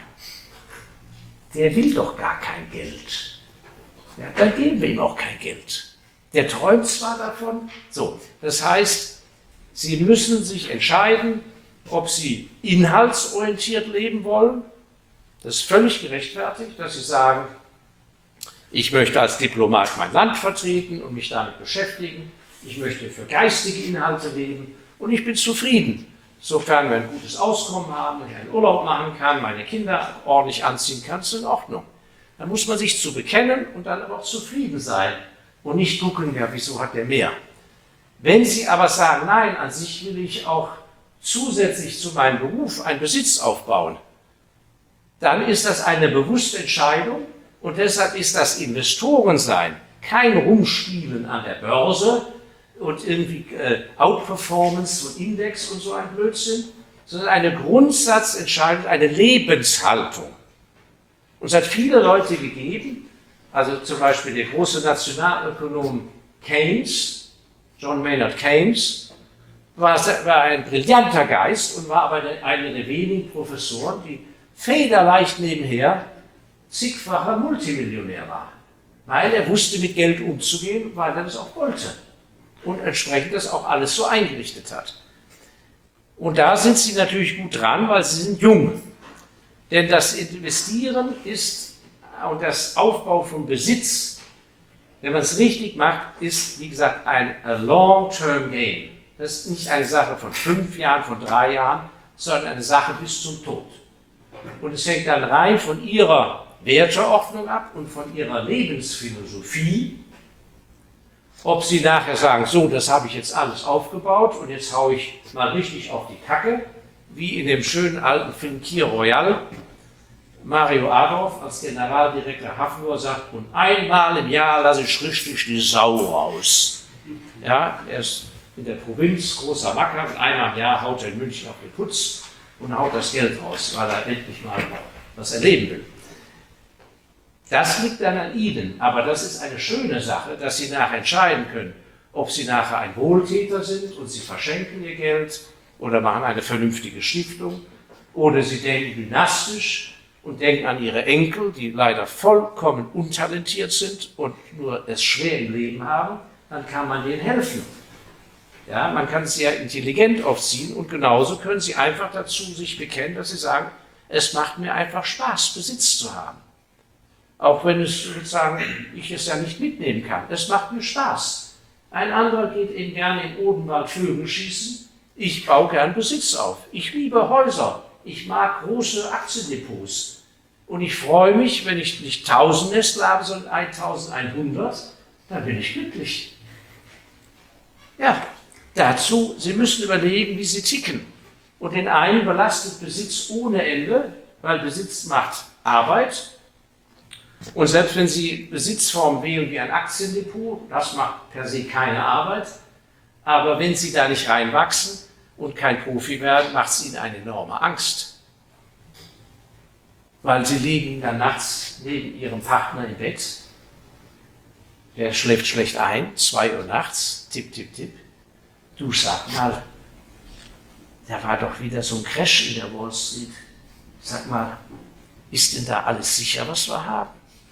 Der will doch gar kein Geld. Ja, dann geben wir ihm auch kein Geld. Der träumt zwar davon. So, das heißt, Sie müssen sich entscheiden, ob Sie inhaltsorientiert leben wollen. Das ist völlig gerechtfertigt, dass Sie sagen, ich möchte als Diplomat mein Land vertreten und mich damit beschäftigen. Ich möchte für geistige Inhalte leben und ich bin zufrieden. Sofern wir ein gutes Auskommen haben, ich einen Urlaub machen kann, meine Kinder ordentlich anziehen kann, ist in Ordnung. Dann muss man sich zu bekennen und dann aber auch zufrieden sein und nicht gucken, ja, wieso hat der mehr. Wenn Sie aber sagen, nein, an sich will ich auch zusätzlich zu meinem Beruf einen Besitz aufbauen, dann ist das eine bewusste Entscheidung und deshalb ist das Investorensein kein Rumspielen an der Börse und irgendwie Outperformance und Index und so ein Blödsinn, sondern eine Grundsatzentscheidung, eine Lebenshaltung. Und es hat viele Leute gegeben, also zum Beispiel der große Nationalökonom Keynes, John Maynard Keynes, war ein brillanter Geist und war aber einer der wenigen Professoren, die federleicht nebenher zigfacher Multimillionär war. Weil er wusste, mit Geld umzugehen, weil er das auch wollte. Und entsprechend das auch alles so eingerichtet hat. Und da sind sie natürlich gut dran, weil sie sind jung. Denn das Investieren ist und das Aufbau von Besitz, wenn man es richtig macht, ist, wie gesagt, ein long-term game. Das ist nicht eine Sache von 5 Jahren, von 3 Jahren, sondern eine Sache bis zum Tod. Und es hängt dann rein von ihrer Werteordnung ab und von ihrer Lebensphilosophie, ob sie nachher sagen, so, das habe ich jetzt alles aufgebaut und jetzt haue ich mal richtig auf die Kacke, wie in dem schönen alten Film Kir Royal, Mario Adorf als Generaldirektor Hafnur sagt, und einmal im Jahr lasse ich richtig die Sau raus. Ja, er ist in der Provinz großer Macker und einmal im Jahr haut er in München auf den Putz und haut das Geld raus, weil er endlich mal was erleben will. Das liegt dann an Ihnen, aber das ist eine schöne Sache, dass Sie nachher entscheiden können, ob Sie nachher ein Wohltäter sind und Sie verschenken Ihr Geld oder machen eine vernünftige Stiftung oder Sie denken dynastisch und denken an Ihre Enkel, die leider vollkommen untalentiert sind und nur es schwer im Leben haben, dann kann man denen helfen. Ja, man kann es sehr intelligent aufziehen und genauso können Sie einfach dazu sich bekennen, dass Sie sagen, es macht mir einfach Spaß, Besitz zu haben. Auch wenn es sozusagen ich es ja nicht mitnehmen kann. Es macht mir Spaß. Ein anderer geht eben gerne im Odenwald Vögel schießen. Ich baue gern Besitz auf. Ich liebe Häuser. Ich mag große Aktiendepots. Und ich freue mich, wenn ich nicht 1000 Nestle habe, sondern 1100, dann bin ich glücklich. Ja, dazu, Sie müssen überlegen, wie Sie ticken. Und den einen belastet Besitz ohne Ende, weil Besitz macht Arbeit. Und selbst wenn Sie Besitzformen wählen wie ein Aktiendepot, das macht per se keine Arbeit, aber wenn Sie da nicht reinwachsen und kein Profi werden, macht es Ihnen eine enorme Angst. Weil Sie liegen dann nachts neben Ihrem Partner im Bett, der schläft schlecht ein, 2 Uhr nachts, tipp, tipp, tipp. Du, sag mal, da war doch wieder so ein Crash in der Wall Street. Sag mal, ist denn da alles sicher, was wir haben?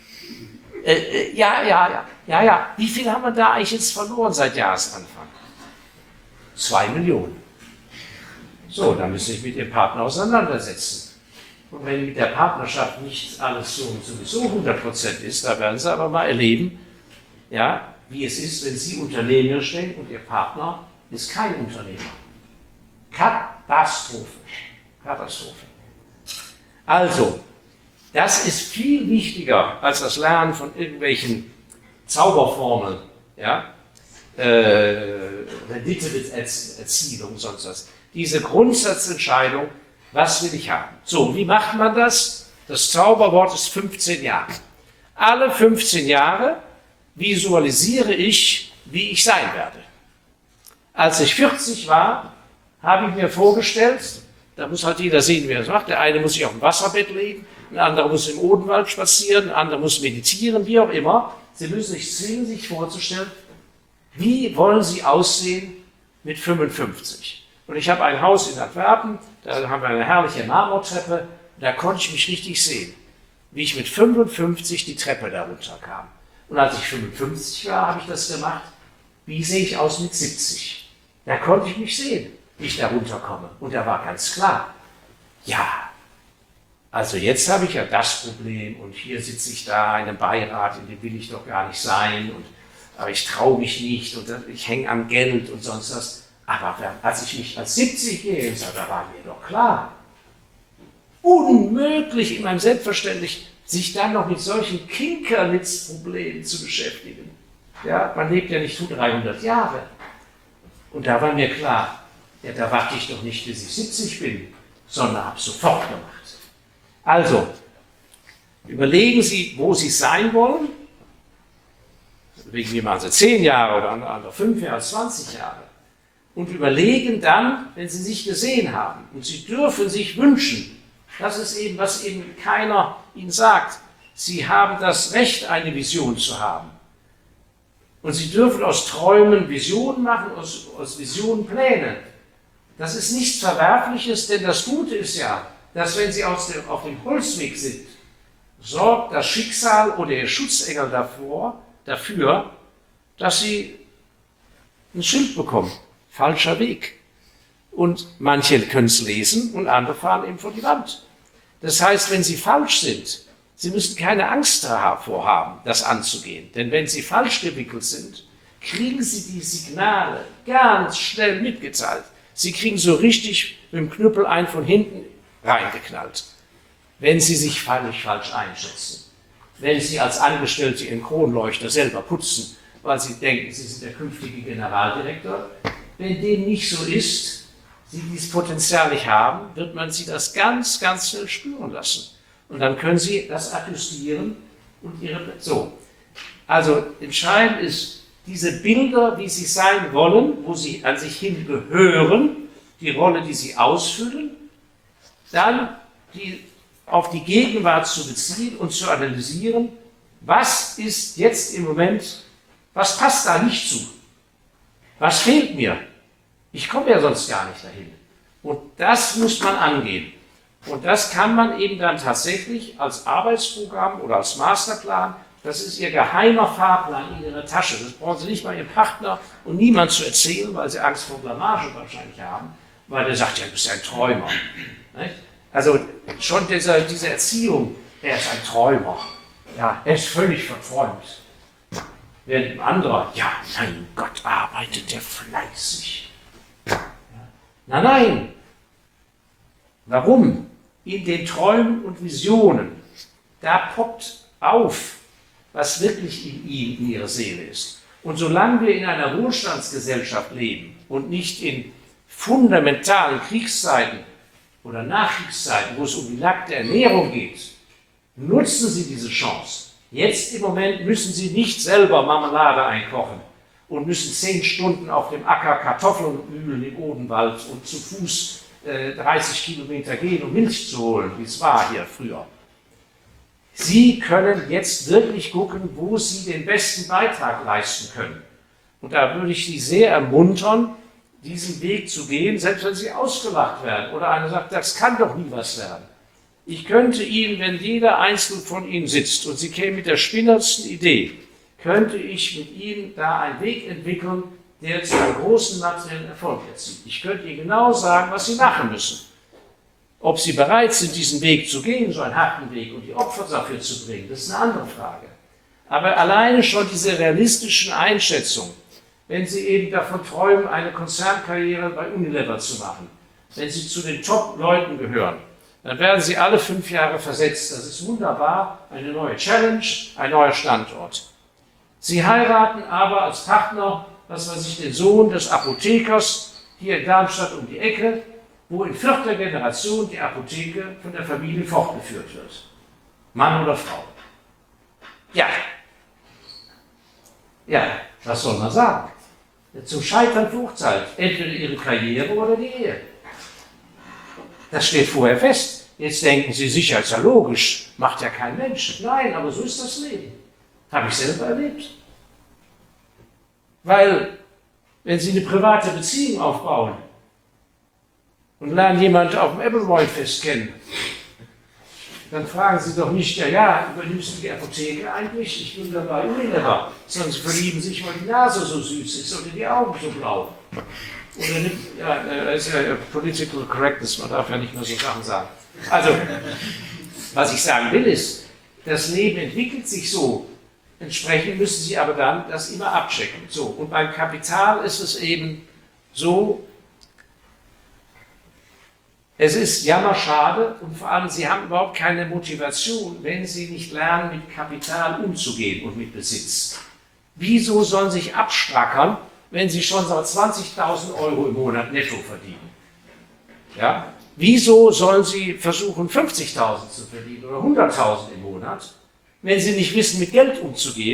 Ja. Wie viel haben wir da eigentlich jetzt verloren seit Jahresanfang? 2 Millionen. So, dann müssen Sie sich mit Ihrem Partner auseinandersetzen. Und wenn mit der Partnerschaft nicht alles so sowieso 100% ist, da werden Sie aber mal erleben, ja, wie es ist, wenn Sie unternehmerisch denken und Ihr Partner ist kein Unternehmer. Katastrophe. Katastrophe. Also, das ist viel wichtiger als das Lernen von irgendwelchen Zauberformeln, ja? Renditeerzielung, sonst was. Diese Grundsatzentscheidung, was will ich haben? So, wie macht man das? Das Zauberwort ist 15 Jahre. Alle 15 Jahre visualisiere ich, wie ich sein werde. Als ich 40 war, habe ich mir vorgestellt, da muss halt jeder sehen, wie er es macht. Der eine muss sich auf dem Wasserbett legen, ein anderer muss im Odenwald spazieren, ein anderer muss meditieren, wie auch immer. Sie müssen sich zwingen, sich vorzustellen, wie wollen Sie aussehen mit 55? Und ich habe ein Haus in Antwerpen, da haben wir eine herrliche Marmortreppe, da konnte ich mich richtig sehen, wie ich mit 55 die Treppe da runterkam. Und als ich 55 war, habe ich das gemacht, wie sehe ich aus mit 70? Da konnte ich mich sehen, wie ich da runterkomme. Und da war ganz klar, ja, also jetzt habe ich ja das Problem und hier sitze ich da in einem Beirat, in dem will ich doch gar nicht sein, aber ich traue mich nicht und ich hänge am Geld und sonst was. Aber als ich mich als 70-Jähriger sah, da war mir doch klar, unmöglich in meinem Selbstverständnis, sich dann noch mit solchen Kinkerlitzproblemen zu beschäftigen. Ja, man lebt ja nicht 300 Jahre. Und da war mir klar, ja, da warte ich doch nicht, bis ich 70 bin, sondern habe sofort gemacht. Also, überlegen Sie, wo Sie sein wollen, wegen mir machen sie 10 Jahre oder andere 5 Jahre, 20 Jahre. Und überlegen dann, wenn sie sich gesehen haben, und sie dürfen sich wünschen, das ist eben, was eben keiner ihnen sagt, sie haben das Recht, eine Vision zu haben. Und sie dürfen aus Träumen Visionen machen, aus Visionen Pläne. Das ist nichts Verwerfliches, denn das Gute ist ja, dass wenn sie auf dem Holzweg sind, sorgt das Schicksal oder ihr Schutzengel dafür, dass sie ein Schild bekommen. Falscher Weg. Und manche können es lesen und andere fahren eben vor die Wand. Das heißt, wenn sie falsch sind, sie müssen keine Angst davor haben, das anzugehen. Denn wenn sie falsch gewickelt sind, kriegen sie die Signale ganz schnell mitgeteilt. Sie kriegen so richtig mit dem Knüppel einen von hinten reingeknallt, wenn sie sich falsch einschätzen. Wenn sie als Angestellte ihren Kronleuchter selber putzen, weil sie denken, sie sind der künftige Generaldirektor. Wenn dem nicht so ist, sie dieses Potenzial nicht haben, wird man sie das ganz, ganz schnell spüren lassen. Und dann können sie das adjustieren und so. Also entscheidend ist, diese Bilder, wie sie sein wollen, wo sie an sich hin gehören, die Rolle, die sie ausfüllen, dann auf die Gegenwart zu beziehen und zu analysieren, was ist jetzt im Moment, was passt da nicht zu? Was fehlt mir? Ich komme ja sonst gar nicht dahin. Und das muss man angehen. Und das kann man eben dann tatsächlich als Arbeitsprogramm oder als Masterplan, das ist Ihr geheimer Fahrplan in Ihrer Tasche. Das brauchen Sie nicht mal Ihrem Partner und niemand zu erzählen, weil Sie Angst vor Blamage wahrscheinlich haben, weil der sagt, ja, du bist ja ein Träumer. Also schon diese Erziehung, er ist ein Träumer. Ja, er ist völlig verträumt. Während ein anderer, ja, mein Gott, arbeitet der fleißig. Ja. Nein. Warum? In den Träumen und Visionen, da poppt auf, was wirklich in ihm, in ihrer Seele ist. Und solange wir in einer Wohlstandsgesellschaft leben und nicht in fundamentalen Kriegszeiten oder Nachkriegszeiten, wo es um die nackte Ernährung geht, nutzen Sie diese Chance. Jetzt im Moment müssen Sie nicht selber Marmelade einkochen und müssen 10 Stunden auf dem Acker Kartoffeln wühlen im Odenwald und zu Fuß 30 Kilometer gehen, um Milch zu holen, wie es war hier früher. Sie können jetzt wirklich gucken, wo Sie den besten Beitrag leisten können. Und da würde ich Sie sehr ermuntern, diesen Weg zu gehen, selbst wenn Sie ausgelacht werden oder einer sagt, das kann doch nie was werden. Ich könnte Ihnen, wenn jeder Einzelne von Ihnen sitzt und Sie kämen mit der spinnertsten Idee, könnte ich mit Ihnen da einen Weg entwickeln, der zu einem großen materiellen Erfolg erzielt. Ich könnte Ihnen genau sagen, was Sie machen müssen. Ob Sie bereit sind, diesen Weg zu gehen, so einen harten Weg, und die Opfer dafür zu bringen, das ist eine andere Frage. Aber alleine schon diese realistischen Einschätzungen, wenn Sie eben davon träumen, eine Konzernkarriere bei Unilever zu machen, wenn Sie zu den Top-Leuten gehören, dann werden Sie alle 5 Jahre versetzt. Das ist wunderbar, eine neue Challenge, ein neuer Standort. Sie heiraten aber als Partner, was weiß ich, den Sohn des Apothekers hier in Darmstadt um die Ecke, wo in 4. Generation die Apotheke von der Familie fortgeführt wird. Mann oder Frau. Ja. Ja, was soll man sagen? Zum Scheitern verurteilt. Entweder ihre Karriere oder die Ehe. Das steht vorher fest. Jetzt denken Sie sicher, ist ja logisch, macht ja kein Mensch. Nein, aber so ist das Leben. Habe ich selber erlebt. Weil, wenn Sie eine private Beziehung aufbauen und lernen jemanden auf dem Appleboy-Fest kennen, dann fragen Sie doch nicht, ja, übernimmst du die Apotheke eigentlich? Ich bin dabei Unilever. Sondern Sie verlieben sich, weil die Nase so süß ist oder die Augen so blau. Oder nicht, ja, das ist ja Political Correctness, man darf ja nicht nur so Sachen sagen. Also, was ich sagen will ist, das Leben entwickelt sich so. Entsprechend müssen Sie aber dann das immer abchecken. So, und beim Kapital ist es eben so, es ist jammerschade und vor allem, Sie haben überhaupt keine Motivation, wenn Sie nicht lernen, mit Kapital umzugehen und mit Besitz. Wieso sollen Sie sich abstrackern, wenn Sie schon seit 20.000 Euro im Monat netto verdienen? Ja? Wieso sollen Sie versuchen, 50.000 zu verdienen oder 100.000 im Monat, wenn Sie nicht wissen, mit Geld umzugehen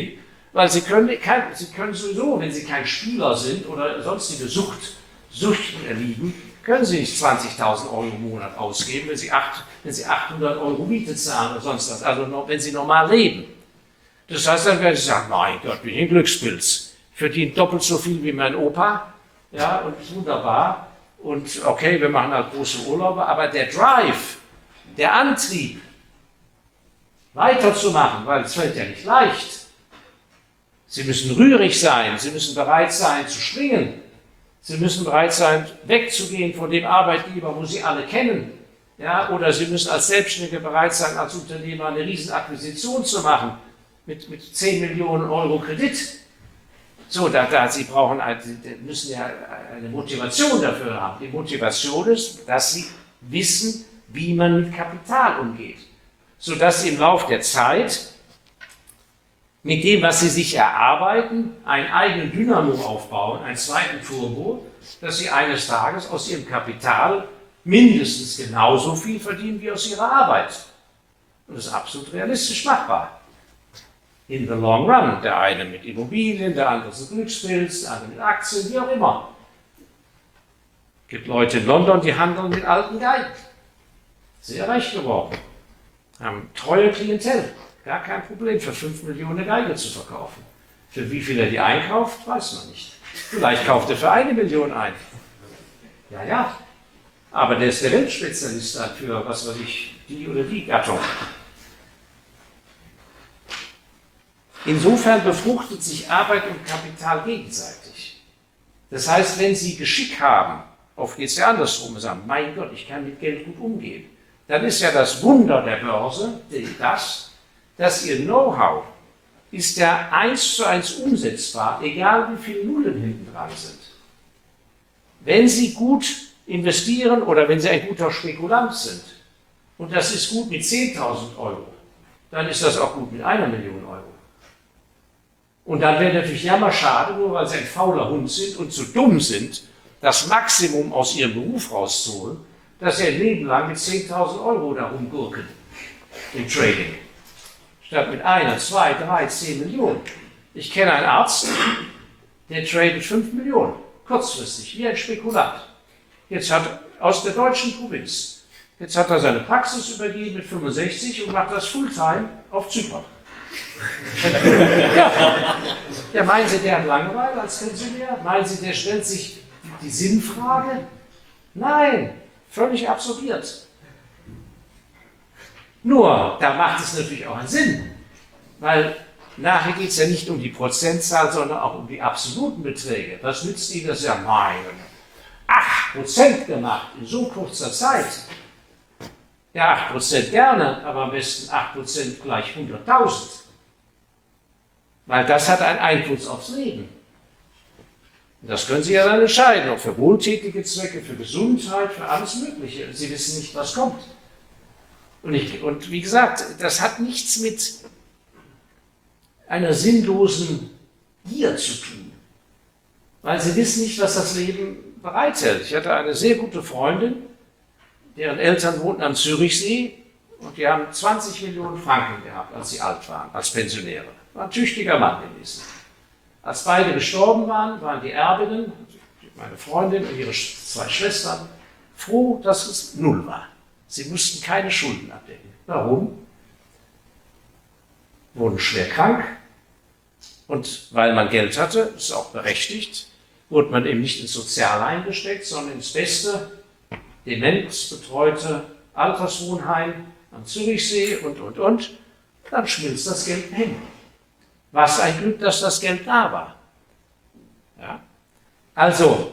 Weil Sie können sowieso, wenn Sie kein Spieler sind oder sonstige Suchten erliegen, können Sie nicht 20.000 Euro im Monat ausgeben, wenn Sie 800 Euro Miete zahlen oder sonst was, also wenn Sie normal leben. Das heißt, dann werden Sie sagen, mein Gott, bin ich ein Glückspilz, verdient doppelt so viel wie mein Opa, ja, und ist wunderbar. Und okay, wir machen halt große Urlaube, aber der Drive, der Antrieb, weiterzumachen, weil es fällt ja nicht leicht. Sie müssen rührig sein, Sie müssen bereit sein zu springen, Sie müssen bereit sein, wegzugehen von dem Arbeitgeber, wo Sie alle kennen. Ja, oder Sie müssen als Selbstständiger bereit sein, als Unternehmer eine Riesenakquisition zu machen mit 10 Millionen Euro Kredit. So, Sie müssen ja eine Motivation dafür haben. Die Motivation ist, dass Sie wissen, wie man mit Kapital umgeht, sodass Sie im Laufe der Zeit mit dem, was Sie sich erarbeiten, einen eigenen Dynamo aufbauen, einen zweiten Turbo, dass Sie eines Tages aus Ihrem Kapital mindestens genauso viel verdienen wie aus Ihrer Arbeit. Und das ist absolut realistisch machbar. In the long run. Der eine mit Immobilien, der andere mit Glückspilz, der andere mit Aktien, wie auch immer. Es gibt Leute in London, die handeln mit alten Geigen. Sehr reich geworden. Haben treue Klientel. Gar kein Problem, für 5 Millionen eine Geige zu verkaufen. Für wie viel er die einkauft, weiß man nicht. Vielleicht kauft er für 1 Million ein. Ja, ja. Aber der ist der Weltspezialist dann für, was weiß ich, die oder die Gattung. Insofern befruchtet sich Arbeit und Kapital gegenseitig. Das heißt, wenn Sie Geschick haben, oft geht es ja andersrum, und sagen, mein Gott, ich kann mit Geld gut umgehen, dann ist ja das Wunder der Börse, dass Ihr Know-how ist ja 1:1 umsetzbar, egal wie viele Nullen hinten dran sind. Wenn Sie gut investieren oder wenn Sie ein guter Spekulant sind, und das ist gut mit 10.000 Euro, dann ist das auch gut mit 1 Million Euro. Und dann wäre natürlich jammerschade, nur weil Sie ein fauler Hund sind und zu dumm sind, das Maximum aus Ihrem Beruf rauszuholen, dass Sie ein Leben lang mit 10.000 Euro da rumgurken im Trading. Statt mit 1, 2, 3, 10 Millionen. Ich kenne einen Arzt, der tradet 5 Millionen, kurzfristig, wie ein Spekulant. Jetzt aus der deutschen Provinz. Jetzt hat er seine Praxis übergeben mit 65 und macht das Fulltime auf Zypern. Ja, meinen Sie, der hat Langeweile als Pensionär? Meinen Sie, der stellt sich die Sinnfrage? Nein, völlig absorbiert. Nur, da macht es natürlich auch einen Sinn, weil nachher geht es ja nicht um die Prozentzahl, sondern auch um die absoluten Beträge. Was nützt Ihnen das? Ja, meine 8% gemacht in so kurzer Zeit. Ja, 8% gerne, aber am besten 8% gleich 100.000. Weil das hat einen Einfluss aufs Leben. Und das können Sie ja dann entscheiden, auch für wohltätige Zwecke, für Gesundheit, für alles Mögliche. Sie wissen nicht, was kommt. Und wie gesagt, das hat nichts mit einer sinnlosen Gier zu tun. Weil Sie wissen nicht, was das Leben bereithält. Ich hatte eine sehr gute Freundin, deren Eltern wohnten am Zürichsee und die haben 20 Millionen Franken gehabt, als sie alt waren, als Pensionäre. War ein tüchtiger Mann gewesen. Als beide gestorben waren die Erbinnen, meine Freundin und ihre 2 Schwestern, froh, dass es 0 war. Sie mussten keine Schulden abdecken. Warum? Wurden schwer krank und weil man Geld hatte, ist auch berechtigt, wurde man eben nicht ins Soziale eingesteckt, sondern ins beste, demenzbetreute Alterswohnheim am Zürichsee und. Dann schmilzt das Geld hin. Was ein Glück, dass das Geld da war. Ja? Also,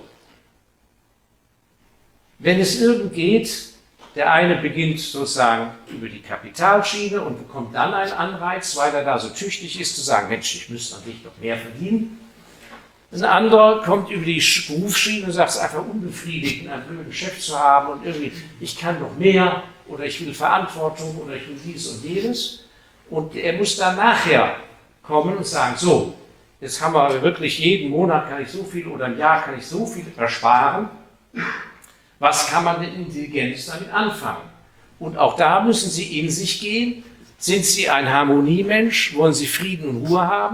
wenn es irgend geht, der eine beginnt sozusagen über die Kapitalschiene und bekommt dann einen Anreiz, weil er da so tüchtig ist, zu sagen, Mensch, ich müsste an dich noch mehr verdienen. Ein anderer kommt über die Berufsschiene und sagt, es ist einfach unbefriedigend, einen blöden Chef zu haben und irgendwie, ich kann noch mehr oder ich will Verantwortung oder ich will dies und jenes. Und er muss dann nachher kommen und sagen, so, jetzt haben wir wirklich jeden Monat kann ich so viel oder im Jahr kann ich so viel ersparen. Was kann man denn Intelligenz damit anfangen? Und auch da müssen Sie in sich gehen. Sind Sie ein Harmoniemensch? Wollen Sie Frieden und Ruhe haben?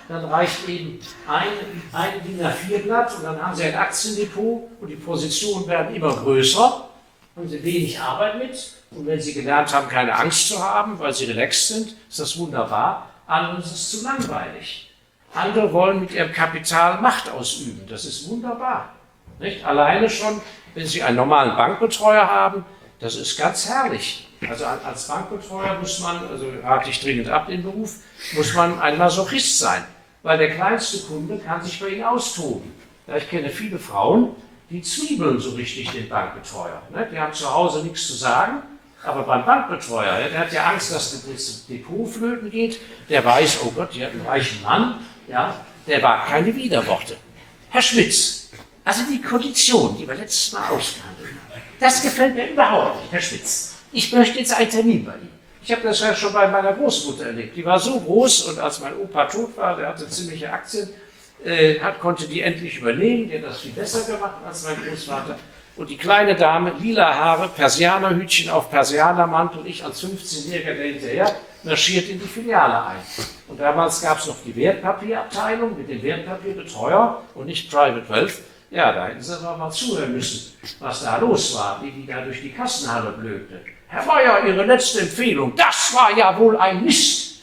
dann reicht eben ein DIN A4-Blatt und dann haben Sie ein Aktiendepot und die Positionen werden immer größer, haben Sie wenig Arbeit mit und wenn Sie gelernt haben, keine Angst zu haben, weil Sie relaxed sind, ist das wunderbar. Anderen ist es zu langweilig. Andere wollen mit ihrem Kapital Macht ausüben, das ist wunderbar. Nicht? Alleine schon, wenn Sie einen normalen Bankbetreuer haben, das ist ganz herrlich. Also als Bankbetreuer muss man, also rate ich dringend ab den Beruf, muss man ein Masochist sein, weil der kleinste Kunde kann sich bei Ihnen austoben. Ja, ich kenne viele Frauen, die zwiebeln so richtig den Bankbetreuer. Ne? Die haben zu Hause nichts zu sagen, aber beim Bankbetreuer, der hat ja Angst, dass das Depot flöten geht, der weiß, oh Gott, die hat einen reichen Mann, ja, der wagt keine Widerworte. Herr Schmitz, also die Kondition, die wir letztes Mal ausgehandelt haben, das gefällt mir überhaupt nicht, Herr Schmitz. Ich möchte jetzt einen Termin bei Ihnen. Ich habe das ja schon bei meiner Großmutter erlebt. Die war so groß und als mein Opa tot war, der hatte ziemliche Aktien, konnte die endlich übernehmen. Der hat das viel besser gemacht als mein Großvater. Und die kleine Dame, lila Haare, Persianerhütchen auf Persianermantel, ich als 15-Jähriger hinterher, marschiert in die Filiale ein. Und damals gab es noch die Wertpapierabteilung mit dem Wertpapierbetreuer und nicht Private Wealth. Ja, da hätten Sie aber mal zuhören müssen, was da los war, wie die da durch die Kassenhalle blökte. Herr Meier, Ihre letzte Empfehlung, das war ja wohl ein Mist.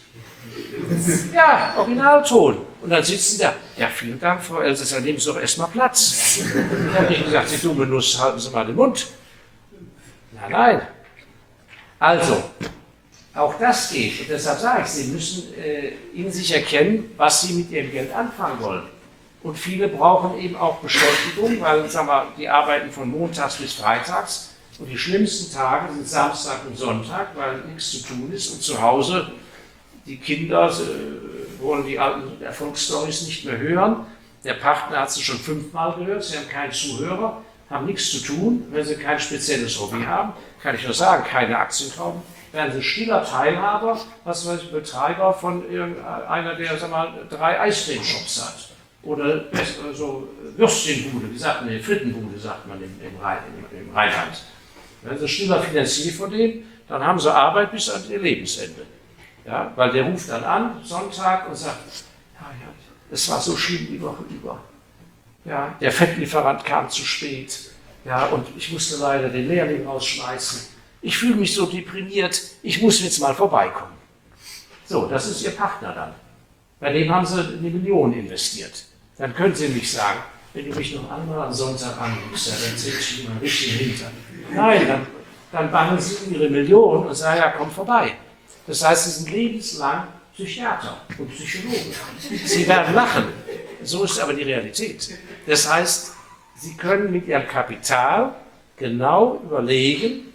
Ja, Originalton. Und dann sitzen da, ja, vielen Dank, Frau Elsässer, nehmen Sie doch erstmal Platz. Ich habe nicht gesagt, Sie dumme Nuss, halten Sie mal den Mund. Nein, nein. Also, auch das geht. Und deshalb sage ich, Sie müssen in sich erkennen, was Sie mit Ihrem Geld anfangen wollen. Und viele brauchen eben auch Beschäftigung, weil, sagen wir, die arbeiten von montags bis freitags. Und die schlimmsten Tage sind Samstag und Sonntag, weil nichts zu tun ist. Und zu Hause, die Kinder wollen die alten Erfolgsstories nicht mehr hören. Der Partner hat sie schon 5-mal gehört, sie haben keinen Zuhörer, haben nichts zu tun. Wenn sie kein spezielles Hobby haben, kann ich nur sagen, keine Aktien kaufen, werden sie stiller Teilhaber, was weiß ich, Betreiber von irgendeiner, der, sag mal, 3 Eiscreme-Shops hat. Oder so Würstchenbude, wie sagt man, Frittenbude, sagt man im Rheinland. Wenn sie stiller Finanzier von dem, dann haben sie Arbeit bis an ihr Lebensende. Ja, weil der ruft dann an, Sonntag, und sagt, ja, es war so schlimm die Woche über. Ja, der Fettlieferant kam zu spät. Ja, und ich musste leider den Lehrling rausschmeißen. Ich fühle mich so deprimiert, ich muss jetzt mal vorbeikommen. So, das ist ihr Partner dann. Bei dem haben sie 1 Million investiert. Dann können sie nicht sagen, wenn du mich noch einmal am Sonntag anrufst, ja, dann zähle ich dir mal richtig hinter. Nein, dann bangen sie um ihre Million und sagen, ja, komm vorbei. Das heißt, sie sind lebenslang Psychiater und Psychologen. Sie werden lachen. So ist aber die Realität. Das heißt, sie können mit ihrem Kapital genau überlegen,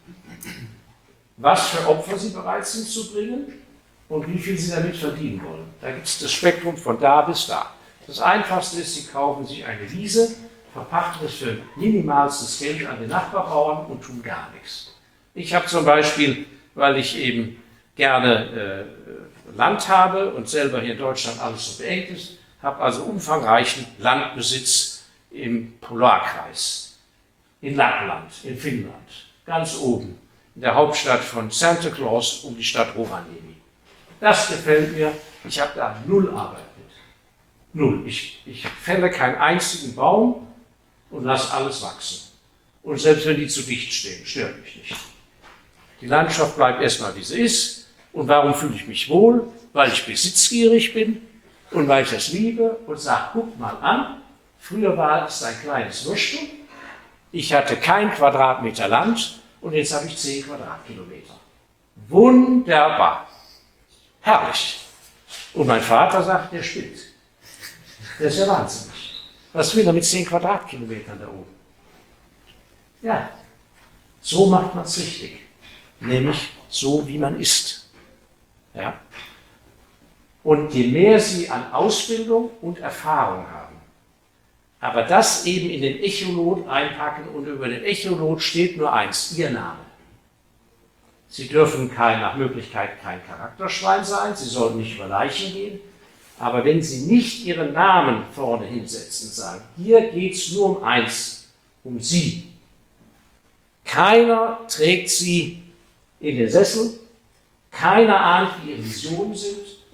was für Opfer sie bereit sind zu bringen und wie viel sie damit verdienen wollen. Da gibt es das Spektrum von da bis da. Das Einfachste ist, sie kaufen sich eine Wiese, verpachten es für minimalstes Geld an den Nachbarbauern und tun gar nichts. Ich habe zum Beispiel, weil ich eben gerne Land habe und selber hier in Deutschland alles so beengt ist, habe also umfangreichen Landbesitz im Polarkreis, in Lappland, in Finnland, ganz oben, in der Hauptstadt von Santa Claus um die Stadt Rovaniemi. Das gefällt mir, ich habe da null Arbeit mit. Null. Ich fälle keinen einzigen Baum und lasse alles wachsen. Und selbst wenn die zu dicht stehen, stört mich nicht. Die Landschaft bleibt erstmal wie sie ist. Und warum fühle ich mich wohl? Weil ich besitzgierig bin und weil ich das liebe und sage, guck mal an, früher war es ein kleines Würstel, ich hatte kein Quadratmeter Land und jetzt habe ich 10 Quadratkilometer. Wunderbar. Herrlich. Und mein Vater sagt, der spinnt. Der ist ja wahnsinnig. Was will er mit 10 Quadratkilometern da oben? Ja, so macht man es richtig. Nämlich so, wie man ist. Ja? Und je mehr Sie an Ausbildung und Erfahrung haben, aber das eben in den Echolot einpacken und über den Echolot steht nur eins, Ihr Name. Sie dürfen nach Möglichkeit kein Charakterschwein sein, Sie sollten nicht über Leichen gehen, aber wenn Sie nicht Ihren Namen vorne hinsetzen und sagen, hier geht es nur um eins, um Sie. Keiner trägt Sie in den Sessel, keiner ahnt, wie Ihre Visionen sind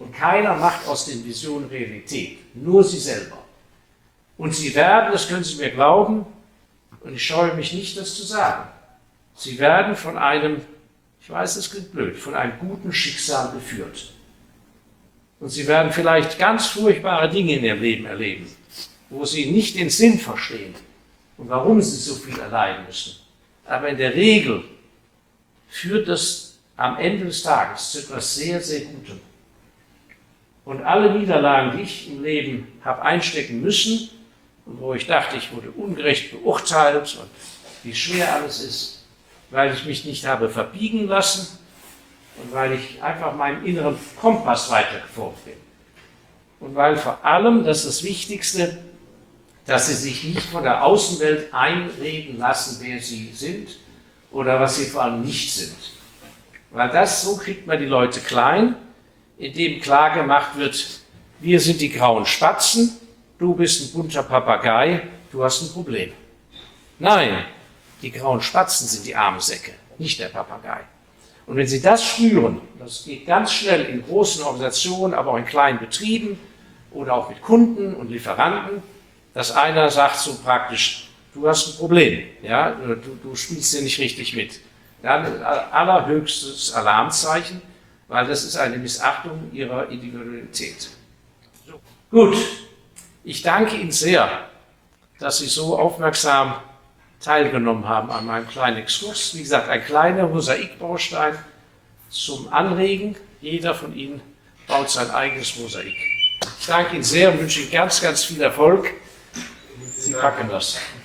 Und keiner macht aus den Visionen Realität, nur Sie selber. Und Sie werden, das können Sie mir glauben, und ich scheue mich nicht, das zu sagen, Sie werden von einem, ich weiß, es klingt blöd, von einem guten Schicksal geführt. Und Sie werden vielleicht ganz furchtbare Dinge in Ihrem Leben erleben, wo Sie nicht den Sinn verstehen und warum Sie so viel erleiden müssen. Aber in der Regel führt das am Ende des Tages zu etwas sehr, sehr Gutem. Und alle Niederlagen, die ich im Leben habe einstecken müssen und wo ich dachte, ich wurde ungerecht beurteilt und wie schwer alles ist, weil ich mich nicht habe verbiegen lassen und weil ich einfach meinem inneren Kompass weitergefolgt bin. Und weil vor allem, das ist das Wichtigste, dass Sie sich nicht von der Außenwelt einreden lassen, wer Sie sind oder was Sie vor allem nicht sind. Weil so kriegt man die Leute klein, indem klar gemacht wird, wir sind die grauen Spatzen, du bist ein bunter Papagei, du hast ein Problem. Nein, die grauen Spatzen sind die armen Säcke, nicht der Papagei. Und wenn Sie das spüren, das geht ganz schnell in großen Organisationen, aber auch in kleinen Betrieben oder auch mit Kunden und Lieferanten, dass einer sagt so praktisch, du hast ein Problem, ja, du spielst hier nicht richtig mit. Dann allerhöchstes Alarmzeichen, weil das ist eine Missachtung Ihrer Individualität. So. Gut, ich danke Ihnen sehr, dass Sie so aufmerksam teilgenommen haben an meinem kleinen Exkurs. Wie gesagt, ein kleiner Mosaikbaustein zum Anregen. Jeder von Ihnen baut sein eigenes Mosaik. Ich danke Ihnen sehr und wünsche Ihnen ganz, ganz viel Erfolg. Sie packen das.